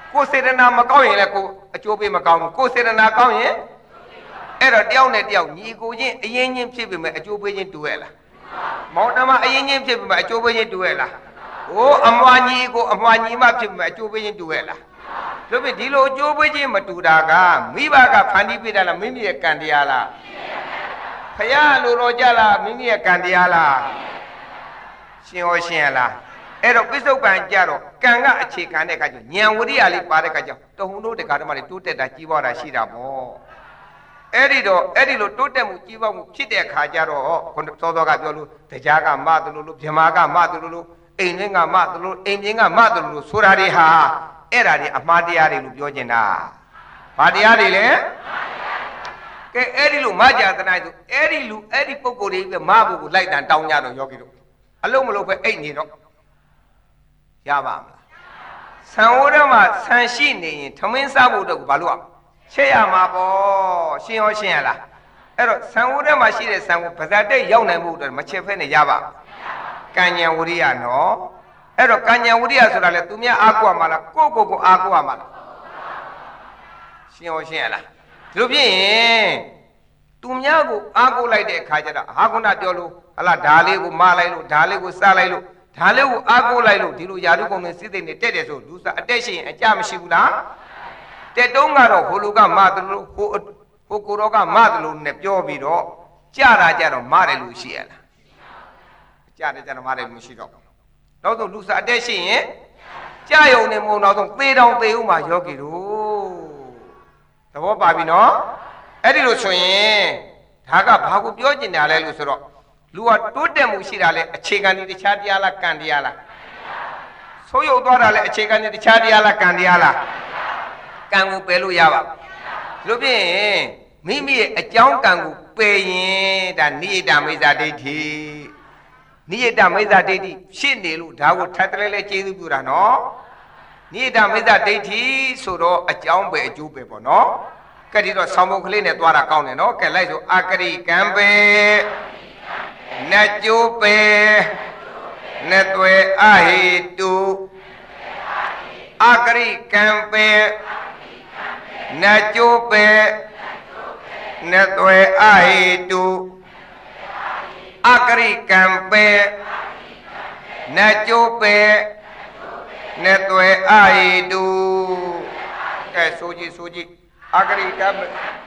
ကိုစေတနာမကောင်းရင်လည်းကိုအကျိုးပေးမကောင်းဘူးကိုစေတနာကောင်းရင်အဲ့တော့တယောက်နဲ့တယောက်ညီကိုချင်းအရင်ချင်းဖြစ်ပေမဲ့အကျိုးပေးခြင်းတူရဲ့လားမောင်နှမအရင်ချင်းဖြစ်ပေမဲ့အကျိုးပေးခြင်းတူရဲ့လားဟိုအမွာညီကိုအမွာညီမဖြစ်ပေမဲ့အကျိုးပေးခြင်းတူရဲ့လားလို့ပြီဒီလိုအကျိုးပေးခြင်းမတူတာကမိဘကဖန်တီးပေးတာလားမိမိရဲ့ကံတရားလားဖယားလိုတော်ကြလားမိမိရဲ့ကံတရားလားရှင်ဟောရှင်ရလားအဲ့တော့ပိဿုပန်ကြတော့ကံကအခြေခံတဲ့အခါကျဉာဏ်ဝိရိယလေးပါတဲ့အခါကျတဟုံတို့တရားဓမ္မတွေတိုးတက်တာကြီးပွားတာရှိတာပေါ့အဲ့ဒီတော့အဲ့ဒီလိုတိုးတက်မှုကြီးပွားမှုဖြစ်တဲ့အခါကျတော့ခုနစောစောကပြောလို့တရားကမသလိုလိုဗြဟ္မာကမသလိုလိုအိမ်ရင်းကမသလိုအိမ်ပြင်းကမသလိုလိုဆိုတာတွေဟာအဲ့ဒါတွေအမှားတရားတွေလို့ပြောကျင်တာဘာတရားတွေလဲကဲအဲ့ဒီလိုမကြာတနိုင်ဆိုအဲ့ဒီလူအဲ့ဒီပုံကိုယ်တွေပဲမဖို့ကိုလိုက်တန်တောင်းကြတော့ယောဂီတို့အလုံးမလုံးပဲအိတ်နေတော့ရပါမလားဆံဝရမှာဆံရှိနေရင်ထမင်းစားဖို့တော့ဘာလို့အောင်ချက်ရမှာပေါ့ရှင်းရောရှင်းရလားအဲ့တော့ဆံဝရမှာရှိတဲ့ဆံကိုဗဇတ်တဲ့ရောက်နိုင်ဖို့တော့မချက်ဖဲနဲ့ရပါကံဉဏ်ဝရိယနော်အဲ့တော့ကံဉဏ်ဝရိယဆိုတာလေသူများအားကိုးရမှာလားကိုယ့်ကိုယ်ကိုအားကိုးရမှာလားရှင်းရောရှင်းရလားဒီလိုဖြစ်ရင်သူများကိုအားကိုးလိုက်တဲ့အခါကျတော့ဟာကုဏပြောလို့ဟလာဓာလေးကိုမလိုက်လို့ဓာလေးကိုစလိုက်လို့ဓာလေးကိုအားကိုးလိုက်လို့ဒီလိုယာတုကုံနဲ့စိတ်သိနေတက်တယ်ဆိုလူစားအတက်ရှိရင်အကြမရှိဘူးလားတက်တုံးကတော့ဟိုလူကမတလို့ဟိုဟိုကိုရောကမတလို့နဲ့ပြောပြီးတော့ကြတာကြတော့မတယ်လို့ရှိရလားကြတယ်ကြတော့မတယ်လို့မရှိတော့နောက်ဆုံးလူစားအတက်ရှိရင်ကြယုံနေမို့နောက်ဆုံးသေတောင်သေဦးမှာယောဂီတို့သဘောပါပြီနော်အဲ့ဒီလိုဆိုရင်ဒါကဘာကိုပြောကျင်တာလဲလို့ဆိုတော့လူကတိုးတက်မှုရှိတာလဲအခြေခံဒီတခြားတရားလားကံတရားလားဆိုးရုပ်သွားတာလဲအခြေခံဒီတခြားတရားလားကံတရားလားကံကိုပယ်လို့ရပါလူဖြင့်မိမိရဲ့အကြောင်းကံကိုပယ်ရင်ဒါနိယတမိစ္ဆာဒိဋ္ဌိနိယတမိစ္ဆာဒိဋ္ဌိဖြစ်နေလို့ဒါကိုထပ်တလဲလဲကျေးဇူးပြုတာနော်နိယတမိစ္ဆာဒိဋ္ဌိဆိုတော့အကြောင်းပဲအကျိုးပဲပေါ့နော်ကဲဒီတော့ဆောင်းပုံကလေးနဲ့သွားတာကောင်းတယ်နော်ကဲလိုက်ဆိုအာကရိကံပဲနတ်ကျိုးပဲနတ်သွဲအဟိတုအာကရိကံပဲနတ်ကျိုးပဲနတ်သွဲအဟိတုအာကရိကံပဲနတ်ကျိုးပဲနတ်သွဲအဟိတုကဲဆိုကြည့်ဆိုကြည့်အာကရိကံ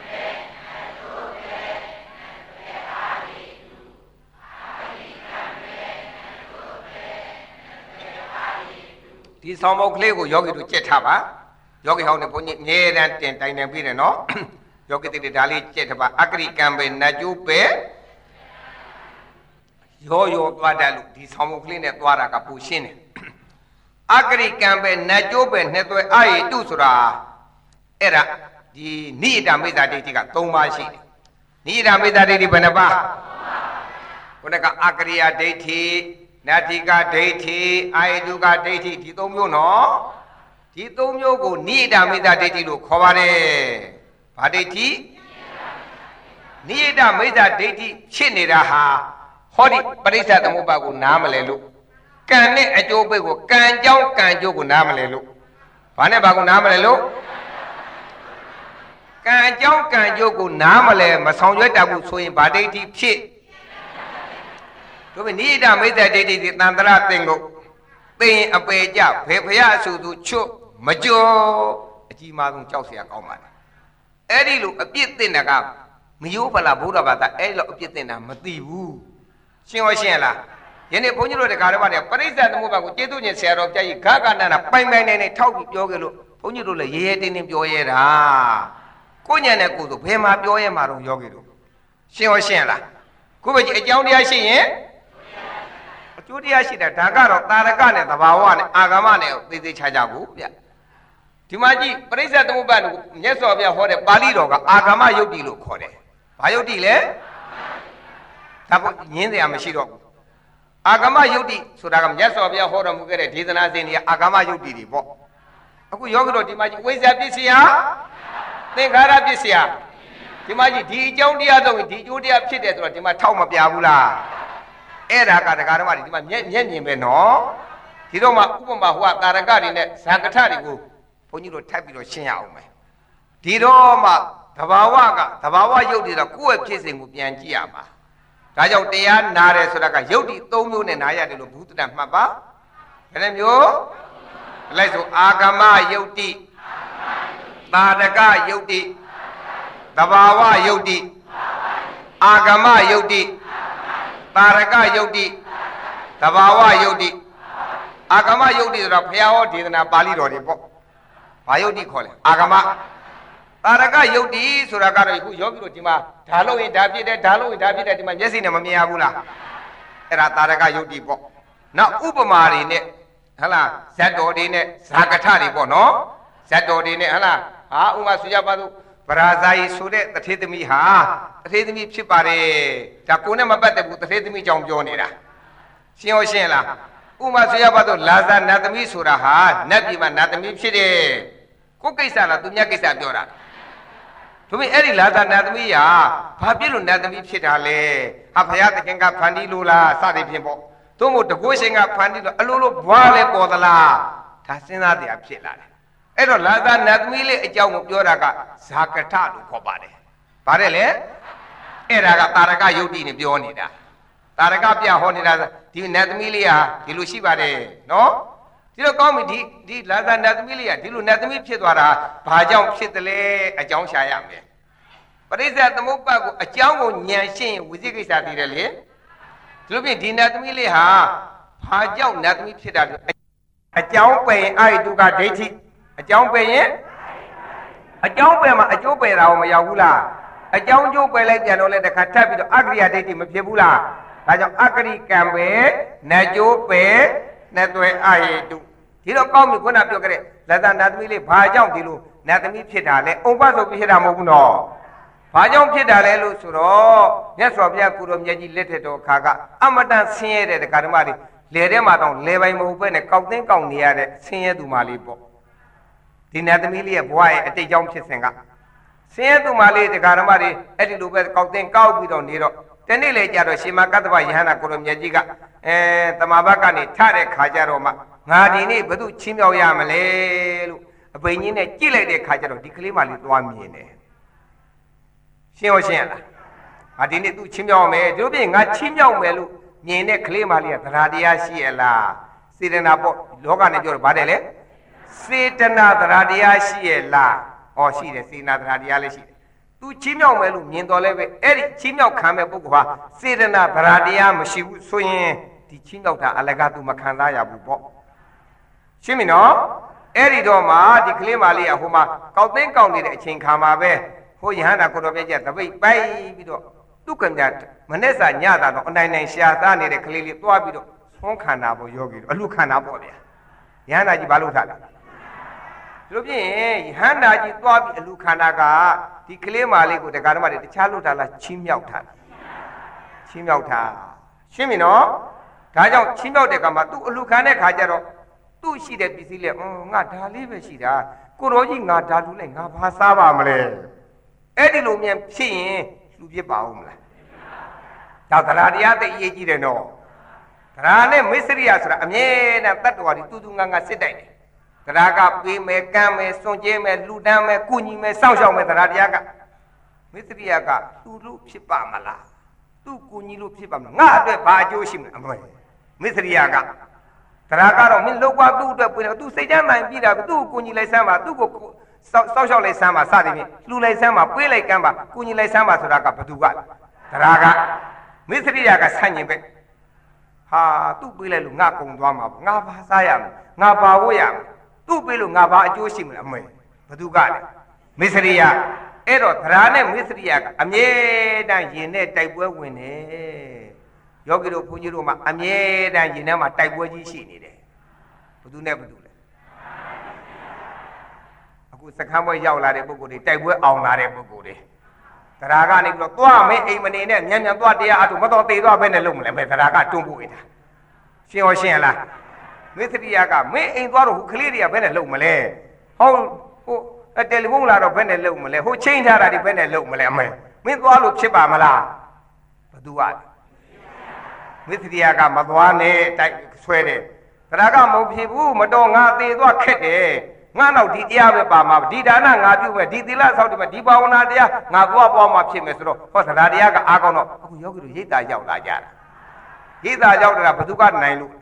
ဒီဆောင်ပုတ်ကလေးကိုယောဂီတို့ကြက်ထားပါယောဂီဟောင်းနဲ့ဘုန်းကြီးငြဲတန်းတင်တိုင်နေပြီးတယ်နော်ယောဂီတိဒါလေးကြက်ထားပါအာကရိကံပဲနတ်ကျိုးပဲရောရောသွားတယ်လို့ဒီဆောင်ပုတ်ကလေးနဲ့သွားတာကပူရှင်းတယ်အာကရိကံပဲနတ်ကျိုးပဲနှစ်သွဲအာဟိတုဆိုတာအဲ့ဒါဒီနိယတမိစ္ဆာဒိဋ္ဌိက၃ပါးရှိတယ်နိယတမိစ္ဆာဒိဋ္ဌိဘယ်နှပါးခုနကအာကရိယဒိဋ္ဌိနာတိကဒိဋ္ဌိအာယတုကဒိဋ္ဌိဒီ၃မျိုးနော်ဒီ၃မျိုးကိုနိယတမိစ္ဆာဒိဋ္ဌိလို့ခေါ်ပါတယ်ဘာဒိဋ္ဌိနိယတမိစ္ဆာဒိဋ္ဌိဖြစ်နေတာဟာဟောဒီပရိစ္ဆသမုပ္ပါကိုနားမလဲလို့ကံနဲ့အကျိုးပေးကိုကံကြောင့်ကံကျိုးကိုနားမလဲလို့ဘာနဲ့ဘာကိုနားမလဲလို့ကံအကြောင်းကံကျိုးကိုနားမလဲမဆောင်ရွက်တတ်ဘူးဆိုရင်ဗာဒိဋ္ဌိဖြစ်တို့ပဲနိယတမိစ္ဆာဒိဋ္ဌိဒီတန်တရသင်္ကုတ်သိရင်အပေကြဘယ်ဖရအဆူသူချွတ်မကြောအကြီးမားဆုံးကြောက်เสียကောင်းပါတယ်အဲ့ဒီလိုအပြစ်တင်တာကမယိုးဖလားဗုဒ္ဓဘာသာအဲ့ဒီလိုအပြစ်တင်တာမသိဘူးရှင်းရောရှင်းလားယနေ့ဘုန်းကြီးတို့တရားတော်ဘာတွေပရိစ္ဆာသမုပ္ပါကိုကျေးဇူးရှင်ဆရာတော်ပြကြီးဂဂနနာပိုင်ပိုင်နေနေထောက်ပြီးပြောခဲ့လို့ဘုန်းကြီးတို့လည်းရဲရဲတင်းတင်းပြောရဲတာကိုညံတဲ့ကိုယ်ဆိုဘယ်မှာပြောရဲမှာတော့ယောဂီတို့ရှင်းရောရှင်းလားခုပဲကြီးအကြောင်းတရားရှိရင်အကျိုးတရားရှိတာဒါကတော့တာရကနဲ့သဘာဝနဲ့အာဂမနဲ့သိသိချာချာကိုဗျဒီမှာကြည့်ပရိစ္ဆာသမုပ္ပါကိုမြတ်စွာဘုရားဟောတဲ့ပါဠိတော်ကအာဂမယုတ်တိလို့ခေါ်တယ်ဘာယုတ်တိလဲဒါကညင်းစရာမရှိတော့ဘူးအာဂမယုတ်တိဆိုတာကမြတ်စွာဘုရားဟောတော်မူခဲ့တဲ့ဒေသနာစဉ်တွေကအာဂမယုတ်တိတွေပေါ့အခုယောဂီတို့ဒီမှာကြည့်ဝိဇ္ဇာပစ္စယသင်္ခါရပစ္စယဒီမှာကြည့်ဒီအကြောင်းတရားတော့ဒီအကျိုးတရားဖြစ်တယ်ဆိုတော့ဒီမှာထောက်မပြဘူးလားအဲ့ဒါကတရားဓမ္မတွေဒီမှာမျက်မျက်မြင်ပဲနော်ဒီတော့မှဥပမာဟိုကတာရကတွေနဲ့ဇာကထတွေကိုဘဘုန်းကြီးတို့ထပ်ပြီးတော့ရှင်းရအောင်မယ်ဒီတော့မှသဘာဝကသဘာဝယုတ်တွေတော့ကိုယ့်ရဲ့ဖြစ်စဉ်ကိုပြန်ကြည့်ရမှာဒါကြောင့်တရားနာတယ်ဆိုတာကယုတ်တိသုံးမျိုးနဲ့နာရတယ်လို့ဘုဒ္ဓတမှတ်ပါဘယ်နှမျိုးလိုက်ဆိုအာဂမယုတ်တိသာရကယုတ်တိသဘာဝယုတ်တိအာဂမယုတ်တိသာရကယုတ်တိသဘာဝယုတ်တိအာဂမယုတ်တိဆိုတော့ဘုရားဟောဒေသနာပါဠိတော်တွေပေါ့ဘာယုတ်တိခေါ်လဲအာဂမသာရကယုတ်တိဆိုတာကတော့အခုယောဂီတို့ဒီမှာဓာလို့ရင်ဓာဖြစ်တယ်ဓာလို့ရင်ဓာဖြစ်တယ်ဒီမှာမျက်စိနဲ့မမြင်ရဘူးလားအဲ့ဒါသာရကယုတ်တိပေါ့နောက်ဥပမာတွေနဲ့ဟလားဇတ်တော်တွေနဲ့ဇာကထတွေပေါ့နော်ဇတ်တော်တွေနဲ့ဟလားဟာဥမာဆိုကြပါစို့ဗရာဇာယီဆိုတဲ့တထေသမီးဟာတထေသမီးဖြစ်ပါတယ်ဒါကိုယ်နဲ့မပတ်သက်ဘူးတထေသမီးကြောင့်ပြောနေတာရှင်းရောရှင်းလားဥမာဆိုရပါတော့လာဇာနတ်သမီးဆိုတာဟာနတ်ပြည်မှာနတ်သမီးဖြစ်တယ်ကိုကိစ္စလားသူမြတ်ကိစ္စပြောတာသူမင်းအဲ့ဒီလာဇာနတ်သမီးဟာဘာဖြစ်လို့နတ်သမီးဖြစ်တာလဲဟာဘုရားသခင်ကဖန်တီးလို့လားစသည်ဖြင့်ပေါ့သို့မဟုတ်တကုရှင်ကဖန်တီးလို့အလိုလိုဘွားလဲပေါ်သလားဒါစဉ်းစားတရားဖြစ်လာတယ်အဲ့တော့လာဇာနတ်သမီးလေးအကြောင်းကိုပြောတာကဇာကထလို့ခေါ်ပါတယ်ဗါတယ်လေအဲ့ဒါကတာရကယုတ်တိနဲ့ပြောနေတာတာရကပြဟောနေတာဒီနတ်သမီးလေးဟာဒီလိုရှိပါတယ်နော်ဒီလိုကောင်းပြီဒီဒီလာဇာနတ်သမီးလေးကဒီလိုနတ်သမီးဖြစ်သွားတာဘာကြောင့်ဖြစ်တယ်လဲအကြောင်းရှာရမယ်ပရိစ္ဆေသမုပ္ပါကိုအကြောင်းကိုဉာဏ်ရှင်းဝိသိကိစ္စသိတယ်လေဒီလိုပြင်ဒီနတ်သမီးလေးဟာဘာကြောင့်နတ်သမီးဖြစ်တာလဲအကြောင်းပယ်ရင်အာယတုကဒိဋ္ဌိအကြောင်းပယ်ရင်အကြောင်းပယ်မှာအကျိုးပယ်တာကိုမရောက်ဘူးလားအကြောင်းကျိုးပယ်လိုက်ပြန်တော့လေတခါထပ်ပြီးတော့အကရိယာဒိဋ္ဌိမဖြစ်ဘူးလားဒါကြောင့်အကရိကံပဲနတ်ကျိုးပဲနတ်သွဲအာယေတုဒီတော့ကောင်းပြီခုနပြောခဲ့တဲ့လသနတ်သမီးလေးဘာကြောင့်ဒီလိုနတ်သမီးဖြစ်တာလဲဥပ္ပဆိုပြီးဖြစ်တာမဟုတ်ဘူးနော်ဘာကြောင့်ဖြစ်တာလဲလို့ဆိုတော့မြတ်စွာဘုရားကိုရောမြတ်ကြီးလက်ထက်တော်ခါကအမတန်ဆင်းရဲတဲ့ဓမ္မတွေလေထဲမှာတော့လေပိုင်းမဟုတ်ပဲနဲ့ကောက်သိန်းကောက်နေရတဲ့ဆင်းရဲသူမလေးပေါ့ဒီနတ်သမီးလေးရဲ့ဘဝရဲ့အတိတ်ကြောင့်ဖြစ်စဉ်ကဆင်းရဲသူမလေးဓမ္မတွေအဲ့ဒီလိုပဲကောက်သိန်းကောက်ပြီးတော့နေတော့တနေ့လေကြတော့ရှင်မကတ္တဗယဟန္တာကိုရောမြတ်ကြီးကအဲတမဘတ်ကနေထတဲ့ခါကြတော့မှငါဒီနေ့ဘယ်သူချင်းမြောက်ရမလဲလို့အပိန်ကြီးနဲ့ကြည့်လိုက်တဲ့ခါကျတော့ဒီကလေးမလေးသွားမြင်တယ်ရှင်းရောရှင်းရလားငါဒီနေ့သူချင်းမြောက်မယ်ဒီလိုပြင်ငါချင်းမြောက်မယ်လို့မြင်တဲ့ကလေးမလေးကသရာတရားရှိရလားစေတနာပေါ့လောကနဲ့ပြောတော့ဗါတယ်လေစေတနာသရာတရားရှိရလားဟောရှိတယ်စေတနာသရာတရားလည်းရှိတယ်သူချင်းမြောက်မယ်လို့မြင်တော်လဲပဲအဲ့ဒီချင်းမြောက်ခံမဲ့ပုဂ္ဂိုလ်ဟာစေတနာသရာတရားမရှိဘူးဆိုရင်ဒီချင်းမြောက်တာအလကားသူမခံစားရဘူးပေါ့ရှင်းပြီနော်အဲ့ဒီတော့မှဒီကလေးမလေးကဟိုမှာကောက်သိန်းကောက်နေတဲ့အချိန်ခါမှာပဲဟိုယဟန္တာကိုတော်မြတ်ကြီးတပိတ်ပိုက်ပြီးတော့သူကမြတ်မနဲ့စာညတာတော့အနိုင်နိုင်ရှာသားနေတဲ့ကလေးလေးသွားပြီးတော့သွန်းခန္ဓာပေါ်ယောဂီတို့အလူခန္ဓာပေါ့ဗျာယဟန္တာကြီးဘာလို့ထားလဲဒီလိုပြင်ယဟန္တာကြီးသွားပြီးအလူခန္ဓာကဒီကလေးမလေးကိုတရားဓမ္မတွေတခြားလို့ထားလားချင်းမြောက်ထားချင်းမြောက်ထားရှင်းပြီနော်ဒါကြောင့်ချင်းမြောက်တဲ့ကမှာသူအလူခံတဲ့ခါကျတော့သူ့ရှိတဲ့ပစ္စည်းလေငါဒါလေးပဲရှိတာကိုတော်ကြီးငါဒါလူလိုက်ငါဘာစားပါမလဲအဲ့ဒီလိုမြန်ဖြစ်ရင်လူပြစ်ပါဦးမလားဒါသရာတရားသိအရေးကြီးတယ်နော်သရာနဲ့မစ္စရိယဆိုတာအမြဲတမ်းတတ္တဝါတွေတူတူငါငါစစ်တိုက်တယ်သရာကပေးမယ်ကမ်းမယ်စွန့်ကြဲမယ်လူတန်းမယ်ကုညီမယ်စောင့်ရှောက်မယ်သရာတရားကမစ္စရိယကသူ့လူဖြစ်ပါမလားသူ့ကုညီလို့ဖြစ်ပါမလားငါအတွက်ဘာအကျိုးရှိမလဲအမေမစ္စရိယကသရာကတော့မင်းလောက်ကွာသူ့အတွက်ပြင်တယ်သူစိတ်ချမ်းသာပြည်တာသူ့ကိုကုညီလိုက်စမ်းပါသူ့ကိုစောက်စောက်ရှောက်လိုက်စမ်းပါစသည်ဖြင့်လှူလိုက်စမ်းပါပေးလိုက်ကမ်းပါကုညီလိုက်စမ်းပါဆိုတာကဘသူကသရာကမစ္စရိယကဆန့်ကျင်ပဲဟာသူ့ပေးလိုက်လို့ငါကုံသွားမှာငါဘာစားရမလဲငါဘာဝတ်ရမလဲသူ့ပေးလို့ငါဘာအကျိုးရှိမလဲအမေဘသူကလဲမစ္စရိယအဲ့တော့သရာနဲ့မစ္စရိယကအမြဲတမ်းယင်နဲ့တိုက်ပွဲဝင်တယ်ယောဂီတို့ဘုန်းကြီးတို့မှာအမြဲတမ်းယင်ထဲမှာတိုက်ပွဲကြီးရှိနေတယ်ဘသူနဲ့ဘသူလဲအခုစခန်းပွဲရောက်လာတဲ့ပုဂ္ဂိုလ်တွေတိုက်ပွဲအောင်လာတဲ့ပုဂ္ဂိုလ်တွေသရာကနေပြီးတော့သွားမင်းအိမ်မနေနဲ့မြန်မြန်သွားတရားအထုမတော်သေးသွားပဲနဲ့လုံးမလဲမဲသရာကတွန်းပို့နေတာရှင်းရောရှင်းလားမစ္စရိယကမင်းအိမ်သွားတော့ဟိုကလေးတွေကဘယ်နဲ့လုံးမလဲဟောဟိုတယ်လီဖုန်းလာတော့ဘယ်နဲ့လုံးမလဲဟိုချိန်ထားတာတွေဘယ်နဲ့လုံးမလဲအမေမင်းသွားလို့ဖြစ်ပါမလားဘသူကမစ္စရိယကမသွားနဲ့တိုက်ဆွဲတယ်သရာကမဟုတ်ဖြစ်ဘူးမတော်ငါသေးသွားခက်တယ်ငါနောက်ဒီတရားပဲပါမှာဒီဒါနငါပြုမယ်ဒီသီလဆောက်တည်မယ်ဒီဘာဝနာတရားငါသွားပွားမှာဖြစ်မယ်ဆိုတော့ဟောသဒ္ဓတရားကအားကောင်းတော့အခုယောဂီတို့ရိတ်တာရောက်လာကြတာရိတ်တာရောက်တာဘယ်သူကနိုင်လို့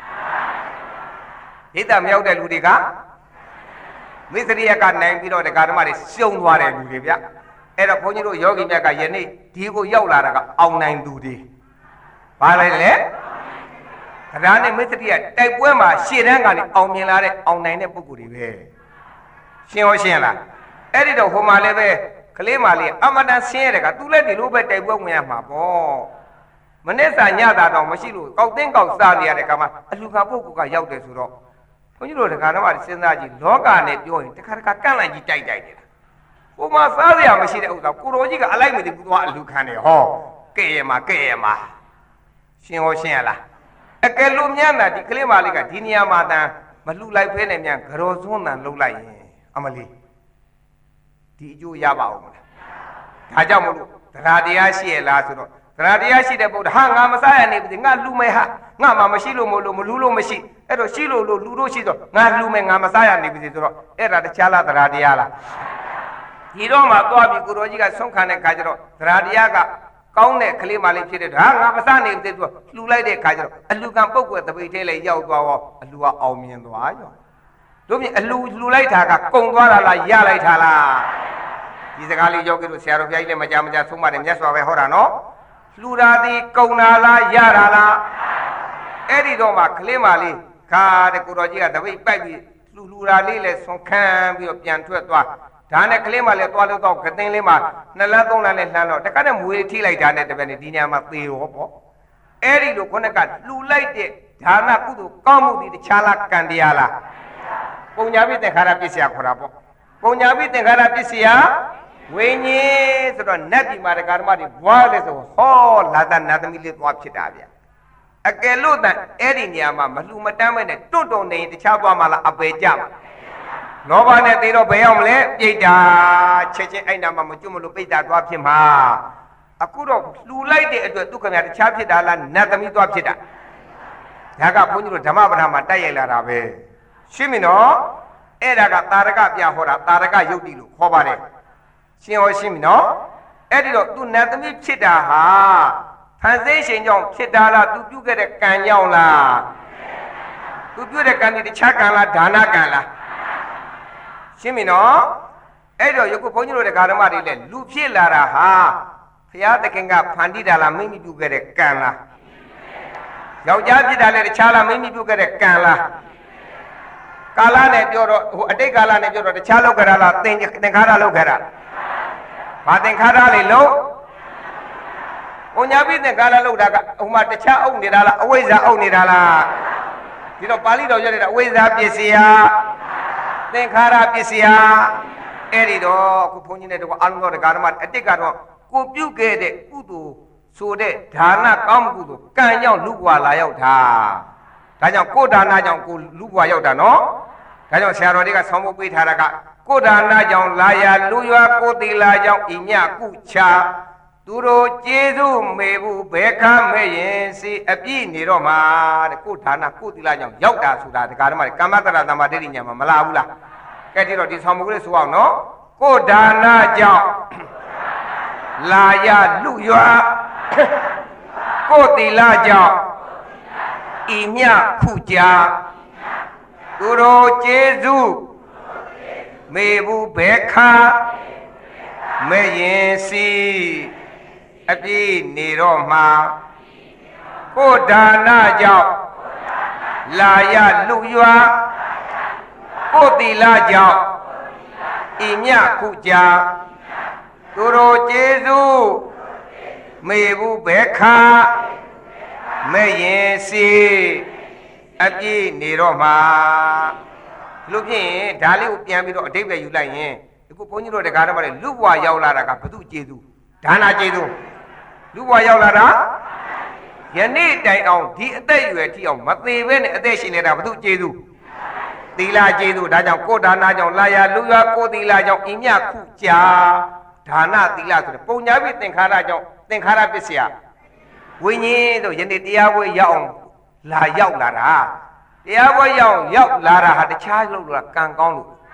ရိတ်တာမရောက်တဲ့လူတွေကမိသရိယကနိုင်ပြီးတော့ဒကာဓမ္မတွေရှုံသွားတဲ့လူတွေဗျအဲ့တော့ဘုန်းကြီးတို့ယောဂီမြတ်ကယနေ့ဒီကိုရောက်လာတာကအောင်နိုင်သူတွေဘာလဲလဲဒါနဲ့မိသရိယတိုက်ပွဲမှာရှေ့တန်းကနေအောင်မြင်လာတဲ့အောင်နိုင်တဲ့ပုဂ္ဂိုလ်တွေပဲရှင်းရောရှင်းလားအဲ့ဒီတော့ဟိုမှာလည်းပဲကလေးမလေးအမတန်ဆင်းရဲတဲ့ကသူလည်းဒီလိုပဲတိုက်ပွဲဝင်ရမှာပေါ့မနေ့စာညတာတော့မရှိလို့ကောက်တင်းကောက်စားနေရတဲ့ကမှအလူကပုဂ္ဂိုလ်ကရောက်တယ်ဆိုတော့ဘုန်းကြီးတို့ဒကာဓမ္မတွေစဉ်းစားကြည့်လောကနဲ့ပြောရင်တခါတခါကန့်လိုက်ကြီးတိုက်တိုက်နေတာဟိုမှာစားစရာမရှိတဲ့ဥစ္စာကိုတော်ကြီးကအလိုက်မသိဘူးသွားအလူခံနေဟောကဲ့ရမှာကဲ့ရမှာရှင်းရောရှင်းရလားအကယ်လို့မြန်တာဒီကလေးမလေးကဒီနေရာမှာတန်မလှူလိုက်ဖဲနဲ့မြန်ကြောစွန်းတန်လှုပ်လိုက်ရင်အမလေးဒီအကျိုးရပါအောင်မလားဒါကြောင့်မလို့တရားတရားရှိရလားဆိုတော့တရားတရားရှိတဲ့ပုဒ်ဟာငါမစားရနေပြီငါလှူမယ်ဟာငါမှမရှိလို့မလို့မလှူလို့မရှိအဲ့တော့ရှိလို့လို့လှူလို့ရှိတော့ငါလှူမယ်ငါမစားရနေပြီဆိုတော့အဲ့ဒါတခြားလားတရားတရားလားဒီတော့မှသွားပြီးကိုတော်ကြီးကဆုံးခံတဲ့ခါကျတော့တရားတရားကကောင်းတဲ့ကလေးမလေးဖြစ်တဲ့ဟာငါမစားနေပြီဆိုတော့လှူလိုက်တဲ့ခါကျတော့အလူကံပုဂ္ဂိုလ်တပိတ်ထဲလေးရောက်သွားတော့အလူကအောင်မြင်သွားရောတို့ပြင်အလူလှူလိုက်တာကကုံသွားတာလားရလိုက်တာလားဒီစကားလေးယောဂီတို့ဆရာတော်ဘုရားကြီးလည်းမကြမကြဆုံးမတယ်မြတ်စွာဘုရားဟောတာနော်လှူတာဒီကုံတာလားရတာလားအဲ့ဒီတော့မှကလေးမလေးခါတဲ့ကိုတော်ကြီးကတပိတ်ပိုက်ပြီးလှူလှူတာလေးလည်းဆွန်ခံပြီးတော့ပြန်ထွက်သွားဒါနဲ့ကလေးမလေးသွားလို့တော့ကတင်းလေးမှာနှစ်လန်းသုံးလန်းနဲ့လှမ်းတော့တခါနဲ့မွေးထိလိုက်တာနဲ့တပည့်နဲ့ဒီညမှာသေရောပေါ့အဲ့ဒီလိုခုနကလှူလိုက်တဲ့ဒါနကုသိုလ်ကောင်းမှုဒီတခြားလားကံတရားလားပုံညာပိသင်္ခါရပစ္စယခေါ်တာပေါ့ပုံညာပိသင်္ခါရပစ္စယဝိညာဉ်ဆိုတော့နတ်ပြည်မှာဒကာဓမ္မတွေဘွားလဲဆိုဟောလာသနတ်သမီးလေးသွားဖြစ်တာဗျအကယ်လို့တန်အဲ့ဒီနေရာမှာမလှူမတမ်းမဲ့နဲ့တွန့်တုံနေတခြားသွားမှလားအပေကြမှာလောဘနဲ့သေတော့ဘယ်ရောက်မလဲပြိတ္တာချက်ချင်းအဲ့နာမှာမကျွတ်မလို့ပိတ္တာသွားဖြစ်မှာအခုတော့လှူလိုက်တဲ့အတွက်ဒုက္ခများတခြားဖြစ်တာလားနတ်သမီးသွားဖြစ်တာဒါကဘုန်းကြီးတို့ဓမ္မပဒမှာတိုက်ရိုက်လာတာပဲရှင်းပြီနော်အဲ့ဒါကတာရကပြဟောတာတာရကယုတ်တိလို့ခေါ်ပါတယ်ရှင်းရောရှင်းပြီနော်အဲ့ဒီတော့သူနတ်သမီးဖြစ်တာဟာဖန်ဆင်းရှင်ကြောင့်ဖြစ်တာလားသူပြုခဲ့တဲ့ကံကြောင့်လားသူပြုတဲ့ကံဒီတခြားကံလားဒါနကံလားရှင်းပြီနော်အဲ့တော့ယခုဘုန်းကြီးတို့ဓမ္မတွေလည်းလူဖြစ်လာတာဟာဘုရားသခင်ကဖန်တီးတာလားမိမိပြုခဲ့တဲ့ကံလားယောက်ျားဖြစ်တာလည်းတခြားလားမိမိပြုခဲ့တဲ့ကံလားကာလနဲ့ပြောတော့ဟိုအတိတ်ကာလနဲ့ပြောတော့တခြားလောက်ကြတာလားသင်သင်္ခါရလောက်ကြတာဘာသင်္ခါရလေးလုံးဘုညာပိသင်္ခါရလောက်တာကဟိုမှာတခြားအုပ်နေတာလားအဝိဇ္ဇာအုပ်နေတာလားဒီတော့ပါဠိတော်ပြောနေတာအဝိဇ္ဇာပစ္စယသင်္ခါရပစ္စယအဲ့ဒီတော့အခုဘုန်းကြီးနဲ့တော့အာလုံးတော်ဓမ္မအတိတ်ကတော့ကိုပြုတ်ခဲ့တဲ့ကုသိုလ်ဆိုတဲ့ဒါနကောင်းမှုကုသိုလ်ကံကြောင့်လူ့ဘဝလာရောက်တာဒါကြောင့်ကိုဒါနကြောင့်ကိုလူ့ဘဝရောက်တာနော်ဒါကြောင့်ဆရာတော်တွေကဆောင်းဖို့ပေးထားတာကကိုဒါနကြောင့်လာရလူရွာကိုသီလာကြောင့်ဤမြကုချာသူတို့ကျေးဇူးမေဘူးဘယ်ခါမဲ့ရင်စီအပြည့်နေတော့မှာတဲ့ကိုဒါနကိုသီလာကြောင့်ရောက်တာဆိုတာဒကာဓမ္မတွေကမ္မတရသမ္မာဒိဋ္ဌိညာမှာမလာဘူးလားကဲဒီတော့ဒီဆောင်းဖို့လေးဆိုအောင်နော်ကိုဒါနကြောင့်လာရလူရွာကိုသီလာကြောင့်ဤမြခုကြာသူတို့ကျေးဇူးမေဘူးဘယ်ခါမဲ့ရင်စီအပြည့်နေတော့မှာကိုဒါနကြောင့်လာရလူရွာကိုသီလကြောင့်ဤမြခုကြာသူတို့ကျေးဇူးမေဘူးဘယ်ခါမဲ့ရင်စီအပြည့်နေတော့မှာလူဖြင့်ဒါလေးကိုပြန်ပြီးတော့အတိတ်ပဲယူလိုက်ရင်အခုဘုန်းကြီးတို့တရားတော်မှာလူဘဝရောက်လာတာကဘု து ကျေးဇူးဒါနကျေးဇူးလူဘဝရောက်လာတာယနေ့တိုင်အောင်ဒီအသက်အရွယ်ထိအောင်မသေးဘဲနဲ့အသက်ရှင်နေတာဘု து ကျေးဇူးသီလကျေးဇူးဒါကြောင့်ကိုဒါနကြောင့်လာရလူရွာကိုသီလကြောင့်ဤမြခုကြာဒါနသီလဆိုတဲ့ပုံညာပြီးသင်္ခါရကြောင့်သင်္ခါရပစ္စယဝိညာဉ်တို့ယနေ့တရားပွဲရောက်အောင်လာရောက်လာတာတရားပွဲရောက်ရောက်လာတာဟာတခြားလို့လားကံကောင်းလို့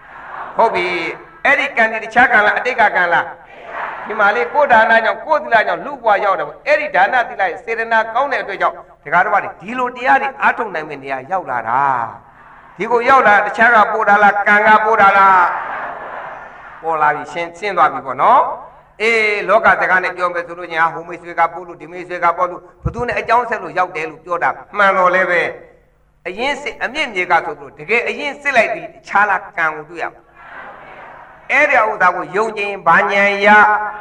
ဟုတ်ပြီအဲ့ဒီကံဒီတခြားကံလားအတိတ်ကကံလားဒီမှာလေကိုဒါနကြောင့်ကိုသီလကြောင့်လူဘွားရောက်တယ်အဲ့ဒီဒါနသီလရဲ့စေတနာကောင်းတဲ့အတွက်ကြောင့်ဒကာတော်ဘာဒီလိုတရားတွေအားထုတ်နိုင်မယ့်နေရာရောက်လာတာဒီကိုရောက်လာတခြားကပို့တာလားကံကပို့တာလားပေါ်လာပြီရှင်းရှင်းသွားပြီပေါ့နော်အေးလောကစကားနဲ့ပြောမယ်ဆိုလို့ညာဟိုမိတ်ဆွေကပို့လို့ဒီမိတ်ဆွေကပို့လို့ဘသူနဲ့အကြောင်းဆက်လို့ရောက်တယ်လို့ပြောတာမှန်တော်လဲပဲအရင်စစ်အမြင့်မြေကဆိုလို့တကယ်အရင်စစ်လိုက်ပြီးတခြားလားကံကိုတွေ့ရအဲ့ဒီဥစ္စာကိုယုံကြည်ဘာဉာဏ်ရ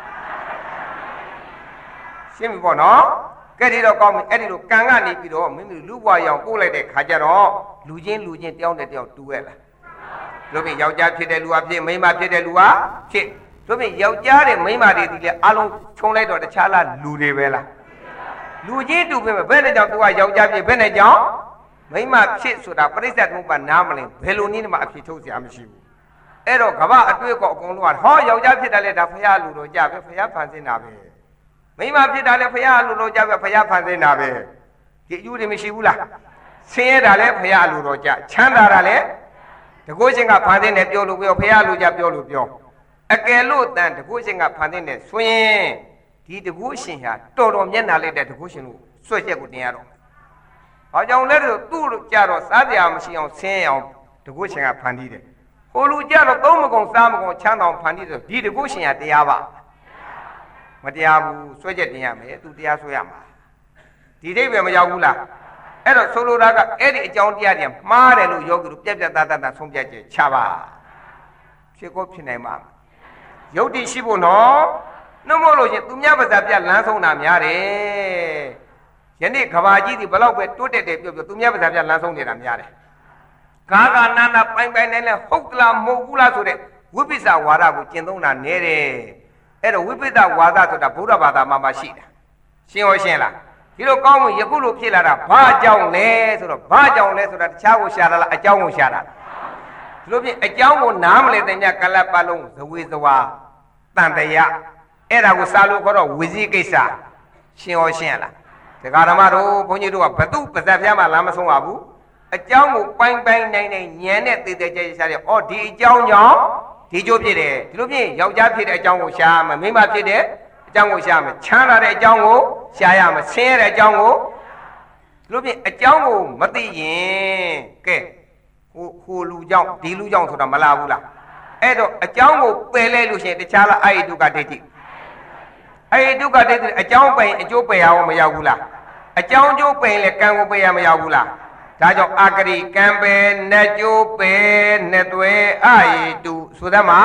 ရှင်းပြီပေါ့နော်ကဲဒီတော့ကောင်းပြီအဲ့ဒီလိုကံကနေပြီးတော့မိမိလူဘွားရောင်ပို့လိုက်တဲ့ခါကျတော့လူချင်းလူချင်းတယောက်နဲ့တယောက်တူရဲ့လားတို့ပြင်ယောက်ျားဖြစ်တဲ့လူဟာဖြစ်မိန်းမဖြစ်တဲ့လူဟာဖြစ်တို့ပြင်ယောက်ျားတဲ့မိန်းမတွေဒီလေအလုံးခြုံလိုက်တော့တခြားလားလူတွေပဲလားလူချင်းတူပဲဘယ်နဲ့ကြောင့်သူကယောက်ျားဖြစ်ဘယ်နဲ့ကြောင့်မိန်းမဖြစ်ဆိုတာပရိစ္ဆေသမုပ္ပါနားမလင်ဘယ်လိုနည်းမှအဖြစ်ထုတ်စရာမရှိဘူးအဲ့တော့ကမ္ဘာအတွေ့အကောအကုန်လုံးကဟောယောက်ျားဖြစ်တယ်လေဒါဖရာလူတော်ကြပဲဖရာဖန်ဆင်းတာပဲမိန်းမဖြစ်တာလေဖရာလူတော်ကြပဲဖရာဖန်ဆင်းတာပဲဒီအယူတွေမရှိဘူးလားဆင်းရဲတာလေဖရာလူတော်ကြချမ်းသာတာလေတကုရှင်ကဖန်ဆင်းတယ်ပြောလို့ပြောဖရာလူကြပြောလို့ပြောအကယ်လို့တန်တကုရှင်ကဖန်ဆင်းတယ်ဆိုရင်ဒီတကုရှင်ဟာတော်တော်မျက်နှာလိုက်တဲ့တကုရှင်ကိုဆွတ်ချက်ကိုတင်ရတော့ဘာကြောင့်လဲဆိုသူ့လို့ကြတော့စားကြမရှိအောင်ဆင်းအောင်တကုရှင်ကဖန်တီးတယ်ဟိုလူကြတော့သုံးမကုန်စားမကုန်ချမ်းသာဖန်တီးတယ်ဒီတကုရှင်ဟာတရားပါမတရားဘူးဆွဲချက်တင်ရမယ်သူတရားဆွဲရမှာဒီအိဗယ်မရောက်ဘူးလားအဲ့တော့ဆိုလိုတာကအဲ့ဒီအကြောင်းတရားတွေမှားတယ်လို့ယောဂီတို့ပြက်ပြက်သားသားဆုံးဖြတ်ချက်ချပါဖြစ်ကိုဖြစ်နိုင်မှာယုတ်တိရှိဖို့နော်နှုတ်မို့လို့ရှင်သူများပါးစားပြလမ်းဆုံးတာများတယ်ယနေ့ကဘာကြီးဒီဘလောက်ပဲတိုးတက်တယ်ပြောပြောသူများပါးစားပြလမ်းဆုံးနေတာများတယ်ဂါဂာနာနာပိုင်ပိုင်နဲ့လဲဟုတ်ကလားမဟုတ်ဘူးလားဆိုတဲ့ဝိပဿနာဝါဒကိုကျင့်သုံးတာနည်းတယ်အဲ့တော့ဝိပဿနာဝါဒဆိုတာဗုဒ္ဓဘာသာမှာမရှိတာရှင်းရောရှင်းလားဒီလိုကောင်းမှုယခုလိုဖြစ်လာတာဘာကြောင့်လဲဆိုတော့ဘာကြောင့်လဲဆိုတာတခြားကိုရှာတာလားအကြောင်းကိုရှာတာဒီလိုဖြင့်အကြောင်းကိုနားမလည်တဲ့ညကလပ်ပတ်လုံးဇဝေဇဝါတန်တရာအဲ့ဒါကိုစာလို့ခေါ်တော့ဝိဇိကိစ္စရှင်းရောရှင်းလားဒကာဓမ္မတို့ဘုန်းကြီးတို့ကဘသူပါဇက်ဖျားမှလာမဆုံးပါဘူးအကြောင်းကိုပိုင်ပိုင်နိုင်နိုင်ဉာဏ်နဲ့သိသိကြကြရှာတယ်။အော်ဒီအကြောင်းကြောင့်ဒီကျိုးဖြစ်တယ်ဒီလိုဖြင့်ယောက်ျားဖြစ်တဲ့အကြောင်းကိုရှာရမယ်မိန်းမဖြစ်တဲ့အကြောင်းကိုရှာရမယ်ချမ်းသာတဲ့အကြောင်းကိုရှာရမယ်ဆင်းရဲတဲ့အကြောင်းကိုဒီလိုဖြင့်အကြောင်းကိုမသိရင်ကဲဟိုဟိုလူကြောင့်ဒီလူကြောင့်ဆိုတာမလာဘူးလားအဲ့တော့အကြောင်းကိုပယ်လဲလို့ရှိရင်တခြားလားအာယတုကဒိဋ္ဌိအာယတုကဒိဋ္ဌိအကြောင်းပယ်အကျိုးပယ်ရအောင်မရောက်ဘူးလားအကြောင်းကျိုးပယ်လဲကံကိုပယ်ရမရောက်ဘူးလားဒါကြောင့်အာဂရိကံပဲနတ်ကျိုးပဲနဲ့သွဲအာယတုဆိုသမှာ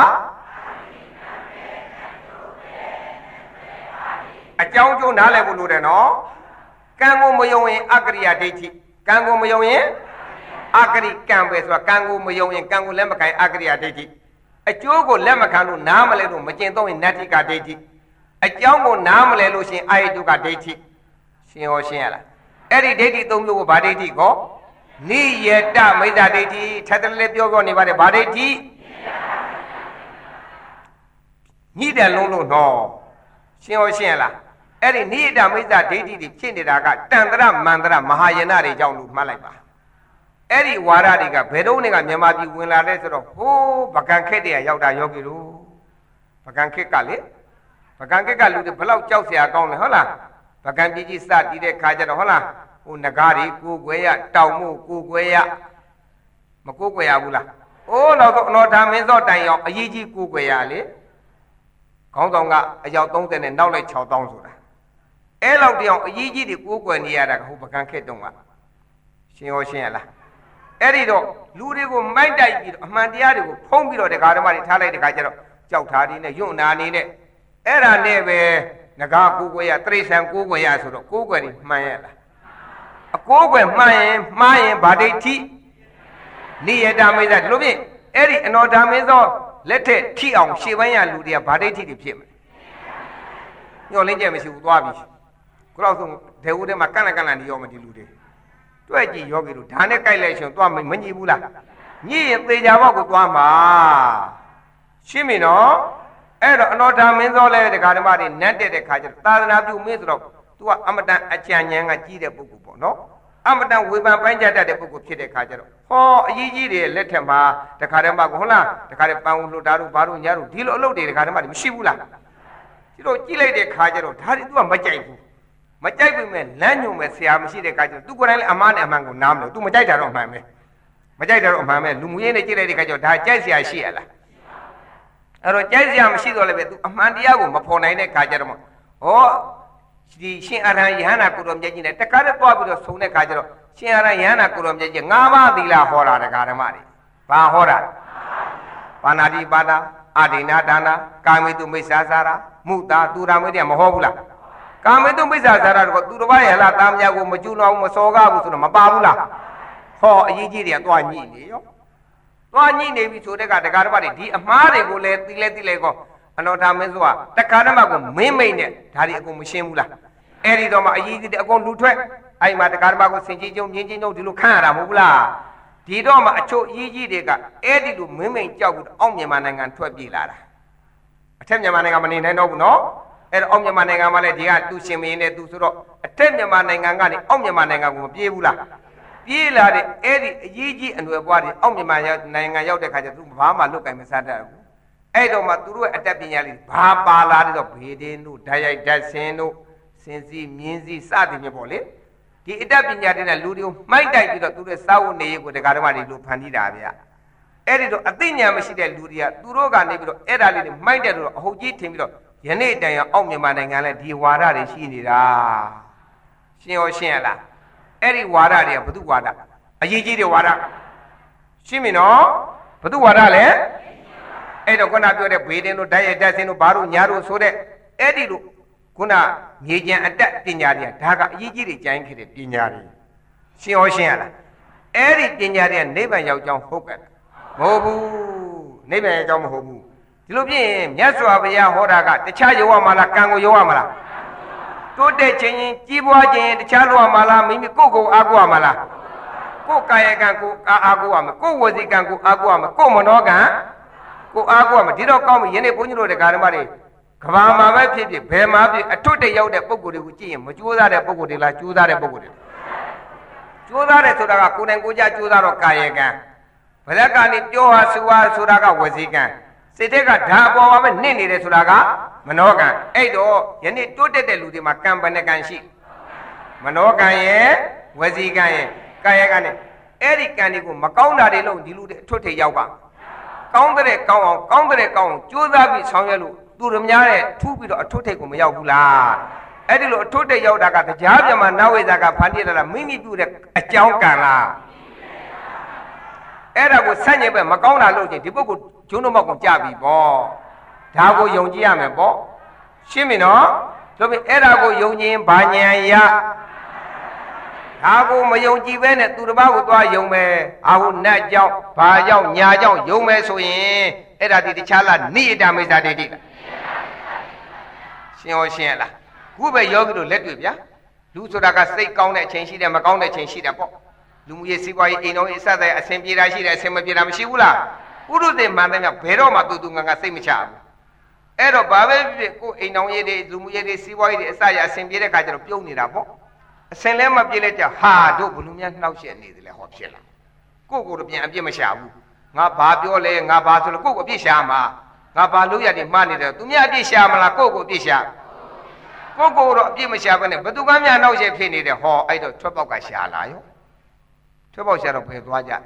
အကြောင်းကျိုးနားလည်ဖို့လိုတယ်နော်ကံကိုမယုံရင်အာဂရိယဒိဋ္ဌိကံကိုမယုံရင်အာဂရိကံပဲဆိုတာကံကိုမယုံရင်ကံကိုလက်မခံအာဂရိယဒိဋ္ဌိအကျိုးကိုလက်မခံလို့နားမလဲလို့မကျင့်သုံးရင်နတ္ထိကဒိဋ္ဌိအကြောင်းကိုနားမလဲလို့ရှင်အာယတုကဒိဋ္ဌိရှင်းရောရှင်းရလားအဲ့ဒီဒိဋ္ဌိသုံးမျိုးကိုဗာဒိဋ္ဌိကောနိယတမိစ္ဆာဒိဋ္ဌိထပ်တယ်လည်းပြောပြောနေပါတယ်ဗာဒိဋ္ဌိညိတယ်လုံးလို့နော်ရှင်းရောရှင်းရလားအဲ့ဒီနိယတမိစ္ဆာဒိဋ္ဌိတွေဖြစ်နေတာကတန်တရမန္တရမဟာယနာတွေကြောင့်လို့မှတ်လိုက်ပါအဲ့ဒီဝါဒတွေကဘယ်တော့နေကမြန်မာပြည်ဝင်လာလဲဆိုတော့ဟိုးဗကံခက်တည်းရောက်တာယောဂီတို့ဗကံခက်ကလေဗကံခက်ကလူတွေဘလောက်ကြောက်เสียကောင်းလဲဟုတ်လားဗကံပြည်ကြီးစတည်တဲ့ခါကျတော့ဟုတ်လားဟိုငကားတွေကိုကိုွယ်ရတောင်မို့ကိုကိုွယ်ရမကိုကိုွယ်ရဘူးလားအိုးတော့အနော်ဓာမင်းစောတိုင်ရောက်အရေးကြီးကိုကိုွယ်ရလေခေါင်းဆောင်ကအယောက်သုံးဆယ်နဲ့နောက်လိုက်ခြောက်သောင်းဆိုတာအဲ့လောက်တယောက်အရေးကြီးတွေကိုကိုွယ်နေရတာကဟိုဗကံခက်တုံးကရှင်းရောရှင်းရလားအဲ့ဒီတော့လူတွေကိုမိုက်တိုက်ပြီးတော့အမှန်တရားတွေကိုဖုံးပြီးတော့တရားဓမ္မတွေထားလိုက်တဲ့ခါကျတော့ကြောက်ထားနေနဲ့ယွန့်နာနေနဲ့အဲ့ဒါနဲ့ပဲငကားကိုကိုွယ်ရတိရစ္ဆာန်ကိုကိုွယ်ရဆိုတော့ကိုကိုွယ်တွေမှန်ရလားအကိုးကွယ်မှန်ရင်မှားရင်ဗာဒိဋ္ဌိနိယတမိစ္ဆာဒီလိုဖြင့်အဲ့ဒီအနောဓာမင်းသောလက်ထက်ထိအောင်ရှေ့ပိုင်းရလူတွေကဗာဒိဋ္ဌိတွေဖြစ်မယ်ညှော်လင်းကြမရှိဘူးသွားပြီခုလောက်ဆုံးဒေဝထဲမှာကန့်လန့်ကန့်လန့်နေရောမဒီလူတွေတွေ့ကြည့်ယောဂီတို့ဒါနဲ့ကြိုက်လိုက်ရှင်သွားမညှိဘူးလားညှိရင်သေချာဘောက်ကိုသွားမှာရှင်းပြီနော်အဲ့တော့အနောဓာမင်းသောလဲဒကာဓမ္မတွေနတ်တက်တဲ့ခါကျတော့သာသနာပြုမင်းဆိုတော့तूကအမတန်အကြံဉာဏ်ကကြီးတဲ့ပုဂ္ဂိုလ်ပေါ့နော်အမတန်ဝေဖန်ပိုင်းကြတတ်တဲ့ပုဂ္ဂိုလ်ဖြစ်တဲ့ခါကျတော့ဟောအကြီးကြီးတွေလက်ထက်မှာတခါတည်းမှဟုတ်လားတခါတည်းပန်းဦးလို့ဓာတ်တို့ဘာတို့ညာတို့ဒီလိုအလုပ်တွေတခါတည်းမှမရှိဘူးလားဒီလိုကြည့်လိုက်တဲ့ခါကျတော့ဒါတွေသူကမကြိုက်ဘူးမကြိုက်ပေမဲ့လမ်းညွန်မဲ့ဆရာမရှိတဲ့ခါကျတော့သူကိုယ်တိုင်လည်းအမှားနဲ့အမှန်ကိုနားမလို့ तू မကြိုက်တာတော့အမှန်ပဲမကြိုက်တာတော့အမှန်ပဲလူမှုရေးနဲ့ကြည့်လိုက်တဲ့ခါကျတော့ဒါကြိုက်ဆရာရှိရလားအဲ့တော့ကြိုက်ဆရာမရှိတော့လည်းပဲ तू အမှန်တရားကိုမဖော်နိုင်တဲ့ခါကျတော့ဟောဒီရှင်အရဟံယဟနာကိုတော်မြတ်ကြီးနဲ့တခါတည်းသွားပြီးတော့ဆုံတဲ့ခါကျတော့ရှင်အရဟံယဟနာကိုတော်မြတ်ကြီးငါးပါးသီလဟောတာတရားဓမ္မတွေဘာဟောတာပါဏာတိပါဒအာဒိနာဒါနာကာမိတုမိစ္ဆာစာရာမုတာသူရာမေတ္တမဟောဘူးလားကာမိတုမိစ္ဆာစာရာတော့သူတစ်ပါးရဲ့ဟလားတာမယာကိုမကျူးတော့ဘူးမစော်ကားဘူးဆိုတော့မပါဘူးလားဟောအရေးကြီးတွေကသွားညှိနေရောသွားညှိနေပြီဆိုတဲ့ကတရားဓမ္မတွေဒီအမှားတွေကိုလည်းသိလဲသိလဲကောအနောထာမင်းဆိုတာတခါတည်းမှကိုမင်းမိတ်နဲ့ဒါတွေအကုန်မရှင်းဘူးလားအဲ့ဒီတော့မှအရေးကြီးတဲ့အကုန်လူထွက်အဲ့မှာတရားဓမ္မကိုစင်ကြီးကျုံမြင်းချင်းကျုံဒီလိုခန့်ရတာမဟုတ်ဘူးလားဒီတော့မှအချို့အရေးကြီးတွေကအဲ့ဒီလိုမင်းမိတ်ကြောက်ပြီးအောက်မြန်မာနိုင်ငံထွက်ပြေးလာတာအထက်မြန်မာနိုင်ငံမနေနိုင်တော့ဘူးနော်အဲ့တော့အောက်မြန်မာနိုင်ငံမှာလည်းဒီကသူရှင်မင်းနဲ့သူဆိုတော့အထက်မြန်မာနိုင်ငံကနေအောက်မြန်မာနိုင်ငံကိုမပြေးဘူးလားပြေးလာတဲ့အဲ့ဒီအရေးကြီးအနွယ်ပွားတွေအောက်မြန်မာနိုင်ငံရောက်တဲ့ခါကျသူဘာမှလွတ်ကင်မစားတတ်ဘူးအဲ့တော့မှသူတို့ရဲ့အတတ်ပညာလေးဘာပါလာတဲ့တော့ဘေဒင်းတို့ဓာတ်ရိုက်ဓာတ်ဆင်းတို့စင်စီမြင်းစီစသည်မျိုးပေါ့လေဒီအတတ်ပညာတွေနဲ့လူတွေကိုမှိုက်တိုက်ပြီးတော့သူတို့စာဝတ်နေရေးကိုတရားဓမ္မတွေလိုဖန်တီးတာဗျအဲ့ဒီတော့အသိဉာဏ်မရှိတဲ့လူတွေကသူတို့ကနေပြီးတော့အဲ့ဒါလေးတွေမှိုက်တယ်လို့အဟုတ်ကြီးထင်ပြီးတော့ယနေ့တိုင်အောင်အောက်မြန်မာနိုင်ငံလဲဒီဝါဒတွေရှိနေတာရှင်းရောရှင်းရလားအဲ့ဒီဝါဒတွေကဘု து ဝါဒအရေးကြီးတဲ့ဝါဒရှင်းပြီနော်ဘု து ဝါဒလဲအဲ့တော့ခုနပြောတဲ့ဘေးတင်တို့ဓာတ်ရိုက်ဓာတ်ဆင်းတို့ဘာတို့ညာတို့ဆိုတဲ့အဲ့ဒီလိုခုနမြေကျန်အတက်ပညာတွေကဒါကအရေးကြီးတွေကြိုင်းခဲ့တဲ့ပညာတွေရှင်းရောရှင်းရလားအဲ့ဒီပညာတွေကနိဗ္ဗာန်ရောက်ကြောင်းဟုတ်ကဲ့မဟုတ်ဘူးနိဗ္ဗာန်ရောက်ကြောင်းမဟုတ်ဘူးဒီလိုဖြစ်ရင်မြတ်စွာဘုရားဟောတာကတခြားယောရမလားကံကိုယောရမလားတိုးတက်ခြင်းရင်ကြီးပွားခြင်းရင်တခြားလောရမလားမိမိကိုယ်ကိုအားကိုးရမလားကိုယ်ကာယကံကိုအားကိုးရမယ်ကိုယ်ဝစီကံကိုအားကိုးရမယ်ကိုယ်မနောကံကိုအားကိုးရမယ်ဒီတော့ကောင်းပြီယနေ့ဘုန်းကြီးတို့တရားဓမ္မတွေကဘာမှပဲဖြစ်ဖြစ်ဘယ်မှာဖြစ်အထွတ်တရောက်တဲ့ပုံကိုယ်တွေကိုကြည့်ရင်မကြိုးစားတဲ့ပုံကိုယ်တွေလားကြိုးစားတဲ့ပုံကိုယ်တွေကြိုးစားတယ်ဆိုတာကကိုယ်တိုင်ကိုယ်ကြကြိုးစားတော့ကာယကံဘယ်ကနေပြောဟာဆိုဟာဆိုတာကဝစီကံစိတ်တွေကဓာအပေါ်မှာပဲနစ်နေတယ်ဆိုတာကမနောကံအဲ့တော့ယနေ့တိုးတက်တဲ့လူတွေမှာကံဘယ်နှကံရှိမနောကံရဲ့ဝစီကံရဲ့ကာယကံနဲ့အဲ့ဒီကံတွေကိုမကောင်းတာတွေလို့ဒီလူတွေအထွတ်ထိပ်ရောက်ပါကောင်းတဲ့ကောင်းအောင်ကောင်းတဲ့ကောင်းအောင်ကြိုးစားပြီးဆောင်ရွက်လို့သူတို့များတဲ့ထူးပြီးတော့အထွတ်ထိပ်ကိုမရောက်ဘူးလားအဲ့ဒီလိုအထွတ်ထိပ်ရောက်တာကတရားပြမှာနဝိဇာကဖန်တီးလာတာမိမိပြုတဲ့အကြောင်းကံလားအဲ့ဒါကိုဆန့်ကျင်ပဲမကောင်းတာလို့ချင်းဒီပုဂ္ဂိုလ်ဂျုံတို့မောက်ကိုကြပြီပေါ့ဒါကိုယုံကြည်ရမယ်ပေါ့ရှင်းပြီနော်ဆိုပြီးအဲ့ဒါကိုယုံကြည်ရင်ဘာဉာဏ်ရဒါကိုမယုံကြည်ပဲနဲ့သူတစ်ပါးကိုသွားယုံမယ်အာဟုနတ်ကြောင့်ဘာကြောင့်ညာကြောင့်ယုံမယ်ဆိုရင်အဲ့ဒါဒီတခြားလားနိအတမိစ္ဆာဒိဋ္ဌိလားရှင်းရောရှင်းရလားခုပဲယောဂီတို့လက်တွေ့ဗျာလူဆိုတာကစိတ်ကောင်းတဲ့အချိန်ရှိတယ်မကောင်းတဲ့အချိန်ရှိတယ်ပေါ့လူမှုရေးစီးပွားရေးအိမ်တော်ရေးအစသက်အဆင်ပြေတာရှိတယ်အဆင်မပြေတာမရှိဘူးလားပုရုသေမှန်တယ်ဘယ်တော့မှတူတူငါငါစိတ်မချဘူးအဲ့တော့ဘာပဲဖြစ်ကိုအိမ်တော်ရေးတွေလူမှုရေးတွေစီးပွားရေးတွေအစရအဆင်ပြေတဲ့ခါကျတော့ပြုံးနေတာပေါ့အဆင်လဲမပြေလဲကြဟာတို့ဘလူများနှောက်ရှက်နေတယ်လေဟောဖြစ်လာကိုကိုတော့ပြန်အပြစ်မရှာဘူးငါဘာပြောလဲငါဘာဆိုလို့ကိုကိုအပြစ်ရှာမှာငါဘာလို့ရတယ်မှားနေတယ်သူများအပြစ်ရှာမလားကိုကိုအပြစ်ရှာကိုကိုတော့အပြစ်မရှာဘဲနဲ့ဘသူကများနှောက်ရှက်ဖြစ်နေတယ်ဟောအဲ့တော့ထွက်ပေါက်ကရှာလာရောထွက်ပေါက်ရှာတော့ဘယ်သွားကြ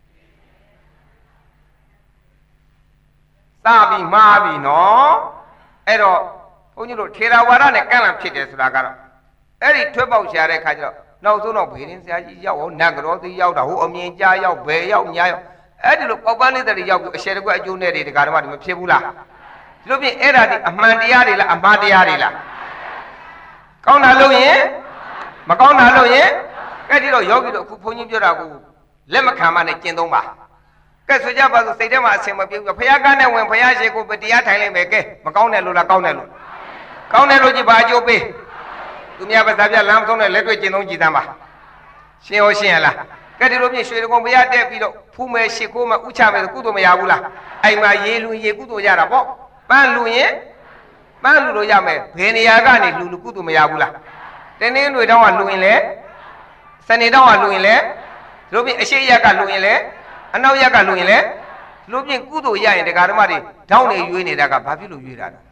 သာပြီးမှားပြီနော်အဲ့တော့ဘုန်းကြီးတို့ထေရဝါဒနဲ့ကန့်လန့်ဖြစ်တယ်ဆိုတာကတော့အဲ့ဒီထွက်ပေါက်ရှာတဲ့ခါကျတော့နောက်ဆုံးတော့ဘေးရင်ဆရာကြီးရောက်ဟောနတ်ကြောသိရောက်တာဟိုအမြင်ကြားရောက်ဘယ်ရောက်ညာရောက်အဲ့ဒီလိုပေါက်ပန်းလေးတွေရောက်ပြီးအရှယ်တကွအကျိုးနဲ့တွေတရားဓမ္မတွေမဖြစ်ဘူးလားဒီလိုပြင်အဲ့ဒါဒီအမှန်တရားတွေလားအမှားတရားတွေလားကောင်းတာလို့ရင်မကောင်းတာလို့ရင်အဲ့ဒီတော့ယောဂီတို့အခုဘုန်းကြီးပြောတာကိုလက်မခံမနဲ့ကျင့်သုံးပါကဲဆိုကြပါစို့စိတ်ထဲမှာအဆင်မပြေဘူးဘုရားကနဲ့ဝင်ဘုရားရှိခိုးတရားထိုင်လိုက်မယ်ကဲမကောင်းတယ်လို့လားကောင်းတယ်လို့ကောင်းတယ်လို့ကြည်ပါအကျိုးပေးသူများပါးပြလမ်းမဆုံးနဲ့လက်တွေ့ကျင့်သုံးကြည်သမ်းပါရှင်းရောရှင်းရလားကဲဒီလိုပြင်ရွှေတကုံဘုရားတက်ပြီးတော့ဖူးမယ်ရှိခိုးမယ်ဥချမယ်ကုသိုလ်မရဘူးလားအိမ်မှာရေလူရေကုသိုလ်ရတာပေါ့ပန်းလူရင်ပန်းလူလို့ရမယ်ဘယ်နေရာကနေလူလူကုသိုလ်မရဘူးလားတင်းတင်းတွေတောင်းကလူရင်လေစနေတောင်းကလူရင်လေတို့ပြင်အရှိရက်ကလူရင်လေအနောက်ရက်ကလူရင်လေတို့ပြင်ကုသိုလ်ရရင်တရားဓမ္မတွေဓာတ်နေရွေးနေတာကဘာဖြစ်လို့ရွေးတာလဲ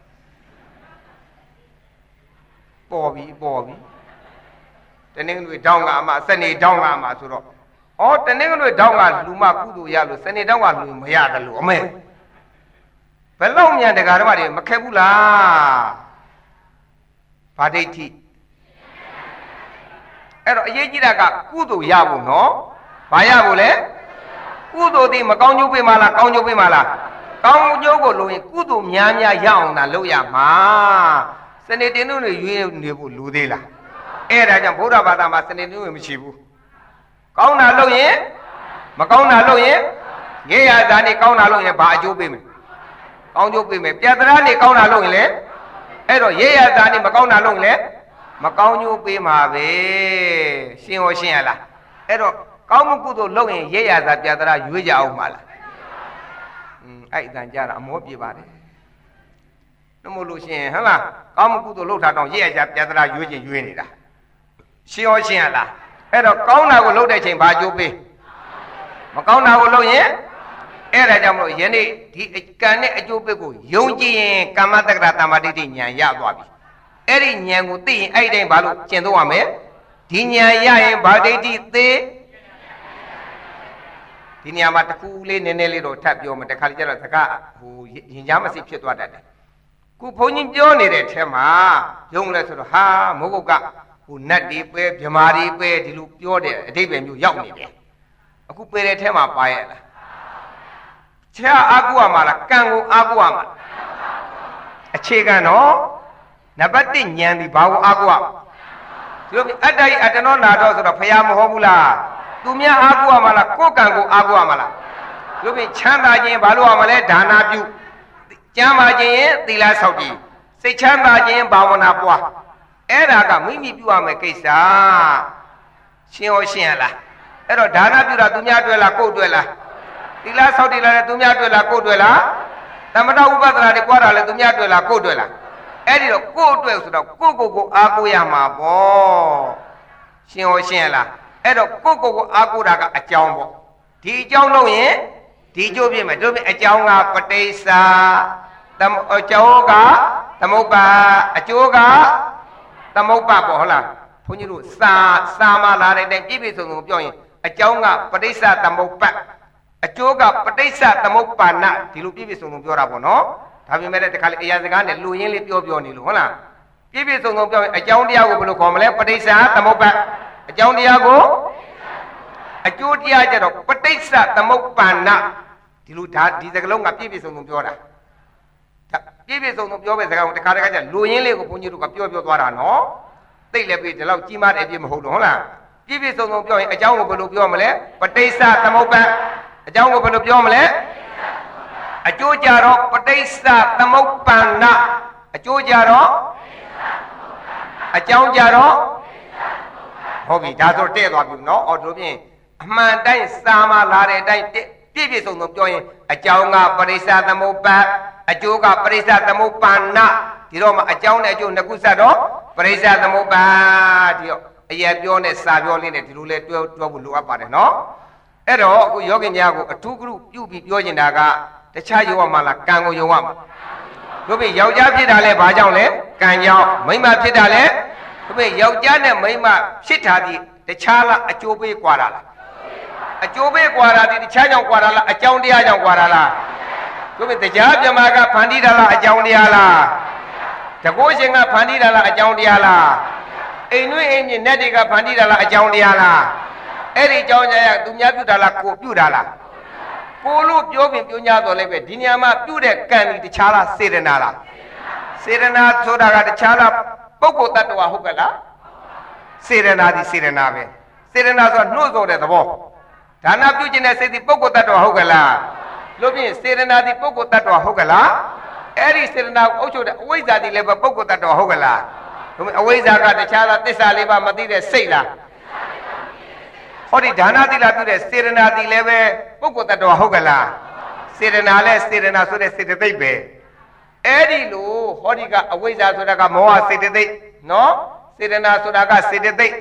ပေါ်ပြီပေါ်ပြီတနင်္ဂနွေတောင်းကအမှစနေတောင်းကအမှဆိုတော့ဩတနင်္ဂနွေတောင်းကလူမကုသိုလ်ရလို့စနေတောင်းကလူမရတယ်လို့အမေဘယ်လောက်မြန်တရားဓမ္မတွေမခက်ဘူးလားဗာဒိဋ္ဌိအဲ့တော့အရေးကြီးတာကကုသိုလ်ရဖို့နော်ဘာရဖို့လဲကုသိုလ်ဒီမကောင်းကျိုးပေးမလားကောင်းကျိုးပေးမလားကောင်းကျိုးကိုလိုရင်ကုသိုလ်များများရအောင်သာလုပ်ရမှာစနေတင်းတို့တွေရွေးနေဖို့လူသေးလားအဲ့ဒါကြောင့်ဗုဒ္ဓဘာသာမှာစနေတင်းတွေမရှိဘူးကောင်းတာလုပ်ရင်မကောင်းတာလုပ်ရင်ရေရသာနေကောင်းတာလုပ်ရင်ဘာအကျိုးပေးမလဲကောင်းကျိုးပေးမယ်ပြတ္တရာနေကောင်းတာလုပ်ရင်လေအဲ့တော့ရေရသာနေမကောင်းတာလုပ်ရင်လေမကောင်းကျိုးပေးမှာပဲရှင်းရောရှင်းရလားအဲ့တော့ကောင်းမှုကုသိုလ်လုပ်ရင်ရေရသာပြတ္တရာရွေးကြအောင်ပါလားอืมအဲ့အတန်ကြတာအမောပြေပါတယ်နှမို့လို့ရှင်းဟမ်လားကောင်းမှုကုသိုလ်လုပ်တာတော့ရေရသာပြတ္တရာရွေးခြင်းရွေးနေတာရှင်းရောရှင်းရလားအဲ့တော့ကောင်းတာကိုလုပ်တဲ့ချိန်ဘာအကျိုးပေးမကောင်းတာကိုလုပ်ရင်အဲ့ဒါကြောင့်မလို့ယနေ့ဒီကံနဲ့အကျိုးပေးကိုယုံကြည်ရင်ကမ္မတက္ကရာတမ္မာတိဋ္ဌိဉာဏ်ရသွားပြီအဲ့ဒီဉာဏ်ကိုသိရင်အဲ့ဒီတိုင်းဘာလို့ကျင့်သုံးရမလဲဒီဉာဏ်ရရင်ဗာဒိဋ္ဌိသေးဒီနေရာမှာတစ်ခုလေးနည်းနည်းလေးတော့ထပ်ပြောမယ်တခါလေကျတော့စကားဟိုရင်ကြားမစိဖြစ်သွားတတ်တယ်ခုဘုန်းကြီးပြောနေတဲ့ထဲမှာယုံလဲဆိုတော့ဟာမဟုတ်ကဟိုနတ်ဒီပဲဗြမာဒီပဲဒီလိုပြောတဲ့အဓိပ္ပာယ်မျိုးရောက်နေတယ်အခုပေတဲ့ထဲမှာပါရဲ့လားခြားအာကုရမှာလားကံကိုအာကုရမှာအခြေခံတော့နံပါတ်တစ်ဉာဏ်ဒီဘာကိုအာကုရဒီလိုအတ္တဤအတ္တနောနာတော့ဆိုတော့ဖရာမဟုတ်ဘူးလားသူများအာကုရမှာလားကိုယ်ကံကိုအာကုရမှာလားဒီလိုပြင်ချမ်းသာခြင်းဘာလို့ရမှာလဲဒါနာပြုကျမ်းမာခြင်းရင်သီလဆောက်တည်စိတ်ချမ်းသာခြင်းဘာဝနာပွားအဲ့ဒါကမိမိပြုရမယ်ကိစ္စရှင်းရောရှင်းရလားအဲ့တော့ဒါနပြုတာသူများတွေ့လားကိုယ်တွေ့လားသီလဆောက်တည်လာတယ်သူများတွေ့လားကိုယ်တွေ့လားသမထဥပဒနာတွေပွားတာလဲသူများတွေ့လားကိုယ်တွေ့လားအဲ့ဒီတော့ကိုယ်တွေ့ဆိုတော့ကိုယ့်ကိုယ်ကိုအားကိုးရမှာပေါ့ရှင်းရောရှင်းရလားအဲ့တော့ကိုယ့်ကိုယ်ကိုအားကိုးတာကအကြောင်းပေါ့ဒီအကြောင်းလို့ရင်ဒီကျိုးပြည့်မယ်တို့ပြအကြောင်းကပဋိစ္စသမအကြောင်းကသမုပ္ပါအကျိုးကသမုပ္ပါပေါ့ဟုတ်လားဘုန်းကြီးတို့စာစာမလာတဲ့အတိုင်းပြည့်ပြည့်စုံစုံပြောရင်အကြောင်းကပဋိစ္စသမုပ္ပါအကျိုးကပဋိစ္စသမုပ္ပါဏဒီလိုပြည့်ပြည့်စုံစုံပြောတာပေါ့နော်ဒါပေမဲ့တခါလေအရာစကားနဲ့လူရင်းလေးပြောပြောနေလို့ဟုတ်လားပြည့်ပြည့်စုံစုံပြောရင်အကြောင်းတရားကိုဘယ်လိုခေါ်မလဲပဋိစ္စသမုပ္ပါအကြောင်းတရားကိုအကျိုးတရားကြတော့ပဋိစ္စသမုပ္ပါဏဒီလိုဒါဒီစကားလုံးကပြည့်ပြည့်စုံစုံပြောတာပြည့်ပြည့်စုံစုံပြောမဲ့စကားကိုတခါတခါကျလူရင်းလေးကိုဘုန်းကြီးတို့ကပြောပြောသွားတာနော်သိလည်းပြီဒီလောက်ကြီးမားတဲ့အပြည့်မဟုတ်တော့ဟုတ်လားပြည့်ပြည့်စုံစုံပြောရင်အကြောင်းကိုဘယ်လိုပြောမလဲပဋိစ္စသမုပ္ပါအကြောင်းကိုဘယ်လိုပြောမလဲအကျိုးကြတော့ပဋိစ္စသမုပ္ပါဏအကျိုးကြတော့အကြောင်းကြတော့ဟုတ်ပြီဒါဆိုတဲ့သွားပြီနော်အော်တို့ဖြင့်အမှန်တိုင်းစာမလာတဲ့အတိုင်းပြည့်ပြည့်စုံစုံပြောရင်အကြောင်းကပဋိစ္စသမုပ္ပါအကျိုးကပရိစ္ဆသမုပ္ပါဏဒီတော့မှအကြောင်းနဲ့အကျိုးနှစ်ခုဆက်တော့ပရိစ္ဆသမုပ္ပါဒီတော့အရာပြောနဲ့စာပြောလေးနဲ့ဒီလိုလဲတွဲတွဲဖို့လိုအပ်ပါတယ်နော်အဲ့တော့အခုယောဂီများကိုအထူးကရုပြုပြီးပြောနေတာကတခြားယုံရမှာလားကံကိုယုံရမှာတို့ပြီယောက်ျားဖြစ်တာလဲဘာကြောင့်လဲကံကြောင့်မိန်းမဖြစ်တာလဲတို့ပြီယောက်ျားနဲ့မိန်းမဖြစ်တာဒီတခြားလားအကျိုးပေးกว่าတာလားအကျိုးပေးกว่าတာဒီတခြားကြောင့်กว่าတာလားအကြောင်းတရားကြောင့်กว่าတာလားတို့ပြီတရားပြမကဖန်တီးတာလားအကြောင်းတရားလားတကောရှင်ကဖန်တီးတာလားအကြောင်းတရားလားအိမ်တွင်းအိမ်မြင့်နဲ့တွေကဖန်တီးတာလားအကြောင်းတရားလားအဲ့ဒီအကြောင်းတရားသူများပြုတာလားကိုပြုတာလားကိုလို့ပြောပြင်ပြော냐တော့လည်းပဲဒီနေရာမှာပြုတဲ့ကံဒီတခြားလားစေတနာလားစေတနာဆိုတာကတခြားလားပုဂ္ဂိုလ်တ attva ဟုတ်ကလားစေတနာဒီစေတနာပဲစေတနာဆိုတာနှုတ်ဆိုတဲ့သဘောဒါနပြုခြင်းတဲ့စိတ်ဒီပုဂ္ဂိုလ်တ attva ဟုတ်ကလားလို့ဖြင့်စေတနာဒီပုဂ္ဂိုလ်တ attva ဟုတ်ကလားအဲ့ဒီစေတနာကိုအုပ်ချုပ်တဲ့အဝိဇ္ဇာဒီလည်းပဲပုဂ္ဂိုလ်တ attva ဟုတ်ကလားအဝိဇ္ဇာကတခြားလားသစ္စာလေးပါမသိတဲ့စိတ်လားဟောဒီဒါနသီလပြုတဲ့စေတနာဒီလည်းပဲပုဂ္ဂိုလ်တ attva ဟုတ်ကလားစေတနာလဲစေတနာဆိုတဲ့စေတသိက်ပဲအဲ့ဒီလိုဟောဒီကအဝိဇ္ဇာဆိုတာကမောဟစေတသိက်နော်စေတနာဆိုတာကစေတသိက်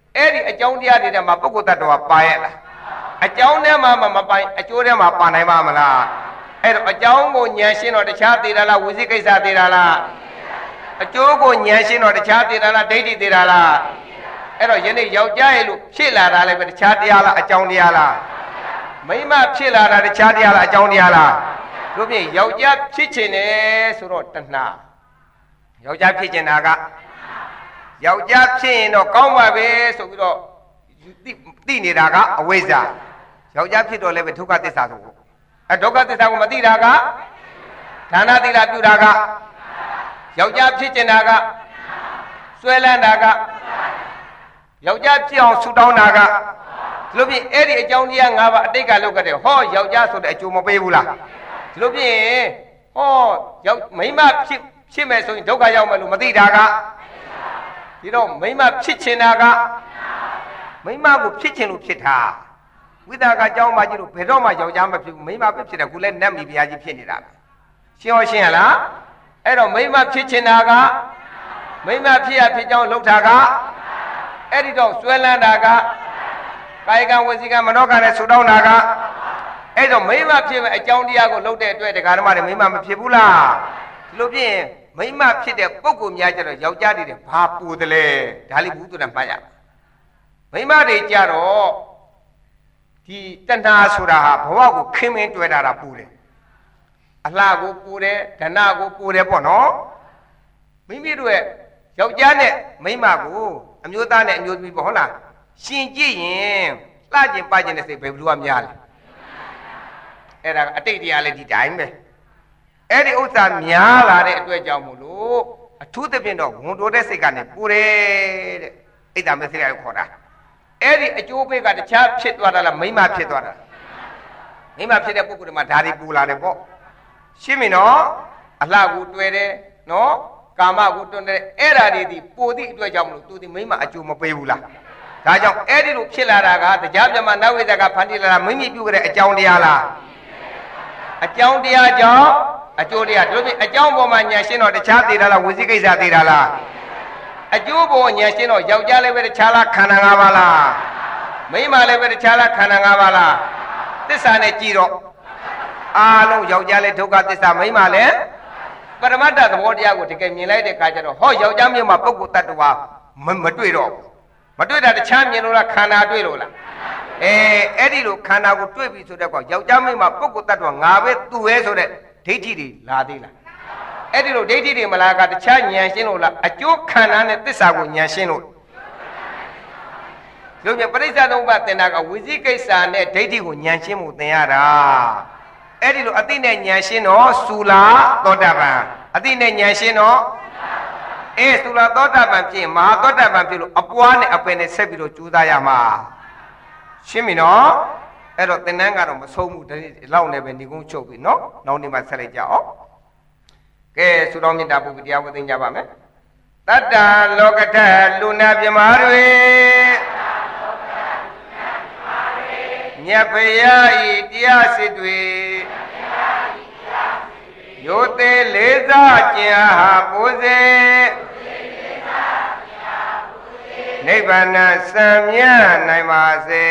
အဲ့ဒီအကြောင်းတရားတွေထဲမှာပုဂ္ဂိုလ်တ attva ပါရဲ့လားအကြောင်းထဲမှာမပိုင်အကျိုးထဲမှာပါနိုင်ပါမလားအဲ့တော့အကြောင်းကိုဉာဏ်ရှင်းတော့တခြားသေးတာလားဝိသိကိစ္စသေးတာလားအကျိုးကိုဉာဏ်ရှင်းတော့တခြားသေးတာလားဒိဋ္ဌိသေးတာလားအဲ့တော့ယနေ့ယောက်ျားရဲ့လို့ဖြစ်လာတာလည်းပဲတခြားတရားလားအကြောင်းတရားလားမိန်းမဖြစ်လာတာတခြားတရားလားအကြောင်းတရားလားတို့ဖြင့်ယောက်ျားဖြစ်ခြင်းနဲ့ဆိုတော့တဏှာယောက်ျားဖြစ်ခြင်းတာကယောက်ျားဖြစ်ရင်တော့ကောင်းပါပဲဆိုပြီးတော့သိသိနေတာကအဝိဇ္ဇာယောက်ျားဖြစ်တော့လည်းပဲဒုက္ခသစ္စာဆိုအဲဒုက္ခသစ္စာကိုမသိတာကဒါနသီလပြုတာကယောက်ျားဖြစ်ခြင်းတာကဆွဲလန်းတာကယောက်ျားဖြစ်အောင်ဆူတောင်းတာကဒီလိုဖြင့်အဲ့ဒီအကြောင်းတရား၅ပါးအတိတ်ကလောက်ခဲ့တယ်ဟောယောက်ျားဆိုတဲ့အကျိုးမပေးဘူးလားဒီလိုဖြင့်ဟောယောက်မိန်းမဖြစ်ဖြစ်မယ်ဆိုရင်ဒုက္ခရောက်မယ်လို့မသိတာကဒီတော့မိန်းမဖြစ်ချင်တာကမိန်းမကိုဖြစ်ချင်လို့ဖြစ်တာဝိသကအကြောင်းမှကြည့်လို့ဘယ်တော့မှယောက်ျားမဖြစ်ဘူးမိန်းမပဲဖြစ်တယ်ခုလဲနတ်မိဖုရားကြီးဖြစ်နေတာပဲရှင်းရောရှင်းရလားအဲ့တော့မိန်းမဖြစ်ချင်တာကမိန်းမဖြစ်ရဖြစ်ကြောင်းလှုပ်တာကအဲ့ဒီတော့ဆွဲလန်းတာကကာယကံဝစီကံမနောကံနဲ့ဆူတောင်းတာကအဲ့တော့မိန်းမဖြစ်မဲ့အကြောင်းတရားကိုလှုပ်တဲ့အတွက်တရားဓမ္မတွေမိန်းမမဖြစ်ဘူးလားဒီလိုဖြင့်မိန်းမဖြစ်တဲ့ပုဂ္ဂိုလ်များကြတော့ယောက်ျားတွေဘာပူတယ်လဲဒါလေးဘူးသူတန်မှတ်ရမိန်းမတွေကြတော့ဒီတဏှာဆိုတာဟာဘဝကိုခင်းမင်းတွေ့တာတာပူတယ်အလှကိုပူတယ်ဓနကိုပူတယ်ပေါ့နော်မိမိတို့ရဲ့ယောက်ျားနဲ့မိန်းမကိုအမျိုးသားနဲ့အမျိုးသမီးပေါ့ဟုတ်လားရှင်ကြည့်ရင်လှကျင်ပကျင်တဲ့စိတ်ဘယ်ဘလို့ကများလဲအဲ့ဒါအတိတ်တရားလည်းဒီတိုင်းပဲအဲ့ဒီဥစ္စာများလာတဲ့အတွက်ကြောင့်မို့လို့အထူးသဖြင့်တော့ဝန်တိုးတဲ့စိတ်ကနေပူတယ်တဲ့အိတ်တာမစိတ်ရခေါ်တာအဲ့ဒီအကျိုးပေးကတခြားဖြစ်သွားတာလားမိမဖြစ်သွားတာမိမဖြစ်တဲ့ပုဂ္ဂိုလ်တွေမှာဓာရီပူလာတယ်ပေါ့ရှင်းပြီနော်အလှကိုတွေ့တယ်နော်ကာမကိုတွန်းတယ်အဲ့ဓာတွေဒီပိုသည့်အတွက်ကြောင့်မလို့သူဒီမိမအကျိုးမပေးဘူးလားဒါကြောင့်အဲ့ဒီလိုဖြစ်လာတာကတရားပြမနဝိဇ္ဇကဖန်တီးလာတာမိမိပြုခဲ့တဲ့အကြောင်းတရားလားအကြောင်းတရားကြောင့်အကျိုးတရားတို့ဖြင့်အကြောင်းပေါ်မှာဉာဏ်ရှင်းတော့တခြားသေးတာလားဝိသိကိစ္စသေးတာလားအကျိုးပေါ်ဉာဏ်ရှင်းတော့ယောက်ျားလည်းပဲတခြားလားခန္ဓာ၅ပါးလားမိန်းမလည်းပဲတခြားလားခန္ဓာ၅ပါးလားသစ္စာနဲ့ကြည့်တော့အားလုံးယောက်ျားလည်းဒုက္ခသစ္စာမိန်းမလည်းပရမတ္တသဘောတရားကိုတကယ်မြင်လိုက်တဲ့အခါကျတော့ဟောယောက်ျားမျိုးမှာပုဂ္ဂိုလ်တ attva မတွေ့တော့မတွေ့တာတခြားမြင်လို့လားခန္ဓာတွေ့လို့လားအဲအဲ့ဒီလိုခန္ဓာကိုတွေ့ပြီဆိုတဲ့ကောယောက်ျားမျိုးမှာပုဂ္ဂိုလ်တ attva ငါပဲသူပဲဆိုတဲ့ဒိဋ္ဌိတွေလာသေးလားအဲ့ဒီလိုဒိဋ္ဌိတွေမလားကတခြားဉာဏ်ရှင်းလို့လားအကျိုးခန္ဓာနဲ့သစ္စာကိုဉာဏ်ရှင်းလို့တို့ပြပရိစ္ဆေသုံးပါးသင်တာကဝိသိကိစ္စနဲ့ဒိဋ္ဌိကိုဉာဏ်ရှင်းမှုသင်ရတာအဲ့ဒီလိုအသိနဲ့ဉာဏ်ရှင်းတော့သုလာသောတာပန်အသိနဲ့ဉာဏ်ရှင်းတော့အေးသုလာသောတာပန်ဖြစ်မဟာသောတာပန်ဖြစ်လို့အပွားနဲ့အပင်နဲ့ဆက်ပြီးတော့ကြိုးစားရမှာရှင်းပြီနော်အဲ့တော့သင်္นานကတော့မဆုံးဘူးဒီလောက်နဲ့ပဲညီကုန်းချုပ်ပြီနော်နောက်နေ့မှဆက်လိုက်ကြအောင်ကဲသုတော်မြတ်တာပုဂ္ဂိုလ်တရားဝသိကြပါမယ်တတ္တလောကထလူနာပြမာတွေမြတ်ဖရာဤတရားစစ်တွေရိုသေလေးစားကျင်ဟာပူစေနိဗ္ဗာန်စံမြတ်နိုင်ပါစေ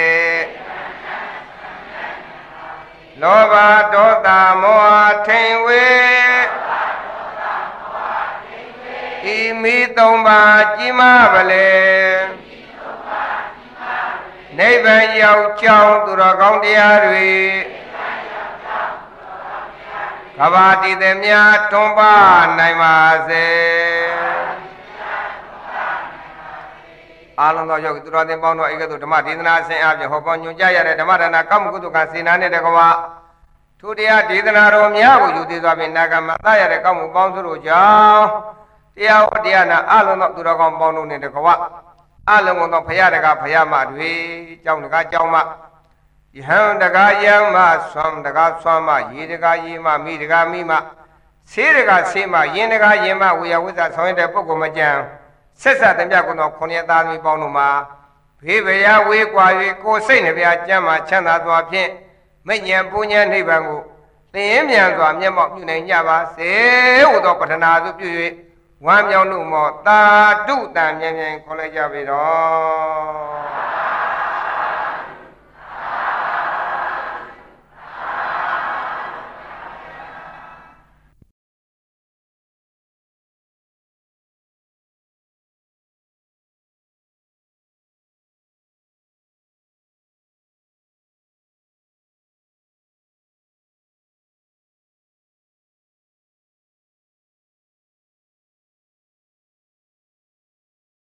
လောဘဒေါသမောဟထိန်ဝေဤမိသုံးပါးကြီးမားပါလေနိဗ္ဗာန်ရောက်ကြောင်းသူတော်ကောင်းတရားတွေကဘာတိသည်များထွန်းပါနိုင်ပါစေအာလုံးသောယောဂီသူတော်သင်ပေါင်းတို့ဧကတုဓမ္မဒေသနာဆင်အားဖြင့်ဟောပေါ်ညွှန်ကြားရတဲ့ဓမ္မဒါနကောင်းမှုကုသိုလ်ကစေနာနဲ့တကွာထိုတရားဒေသနာတော်များကိုယူသေးစွာဖြင့်နာဂမသရတဲ့ကောင်းမှုပေါင်းစုတို့ကြောင့်တရားဟောတရားနာအာလုံးသောသူတော်ကောင်းပေါင်းတို့နဲ့တကွာအလုံးသောဖရာတကာဖရာမတွေကြောင်းတကာကြောင်းမယဟန်တကာယံမဆွမ်းတကာဆွမ်းမရေတကာရေမမိတကာမိမဆေးတကာဆေးမယင်တကာယင်မဝေယဝိဇ္ဇဆောင်ရတဲ့ပုဂ္ဂိုလ်မကြံဆက်ဆက်တပြကုသောခုနှစ်သားသမီးပေါင်းတို့မှာဘေးဗျာဝေးကွာ၍ကိုယ်စိတ်နှပြကျမ်းမှာချမ်းသာစွာဖြင့်မိညာပူညာနိဗ္ဗာန်ကိုသင်မြန်စွာမျက်မှောက်ပြုနိုင်ကြပါစေဟုသောပထနာစုပြု၍ဝမ်းမြောက်မှုမောတာတုတံမြန်မြန်ခေါ်လိုက်ကြပြီတော့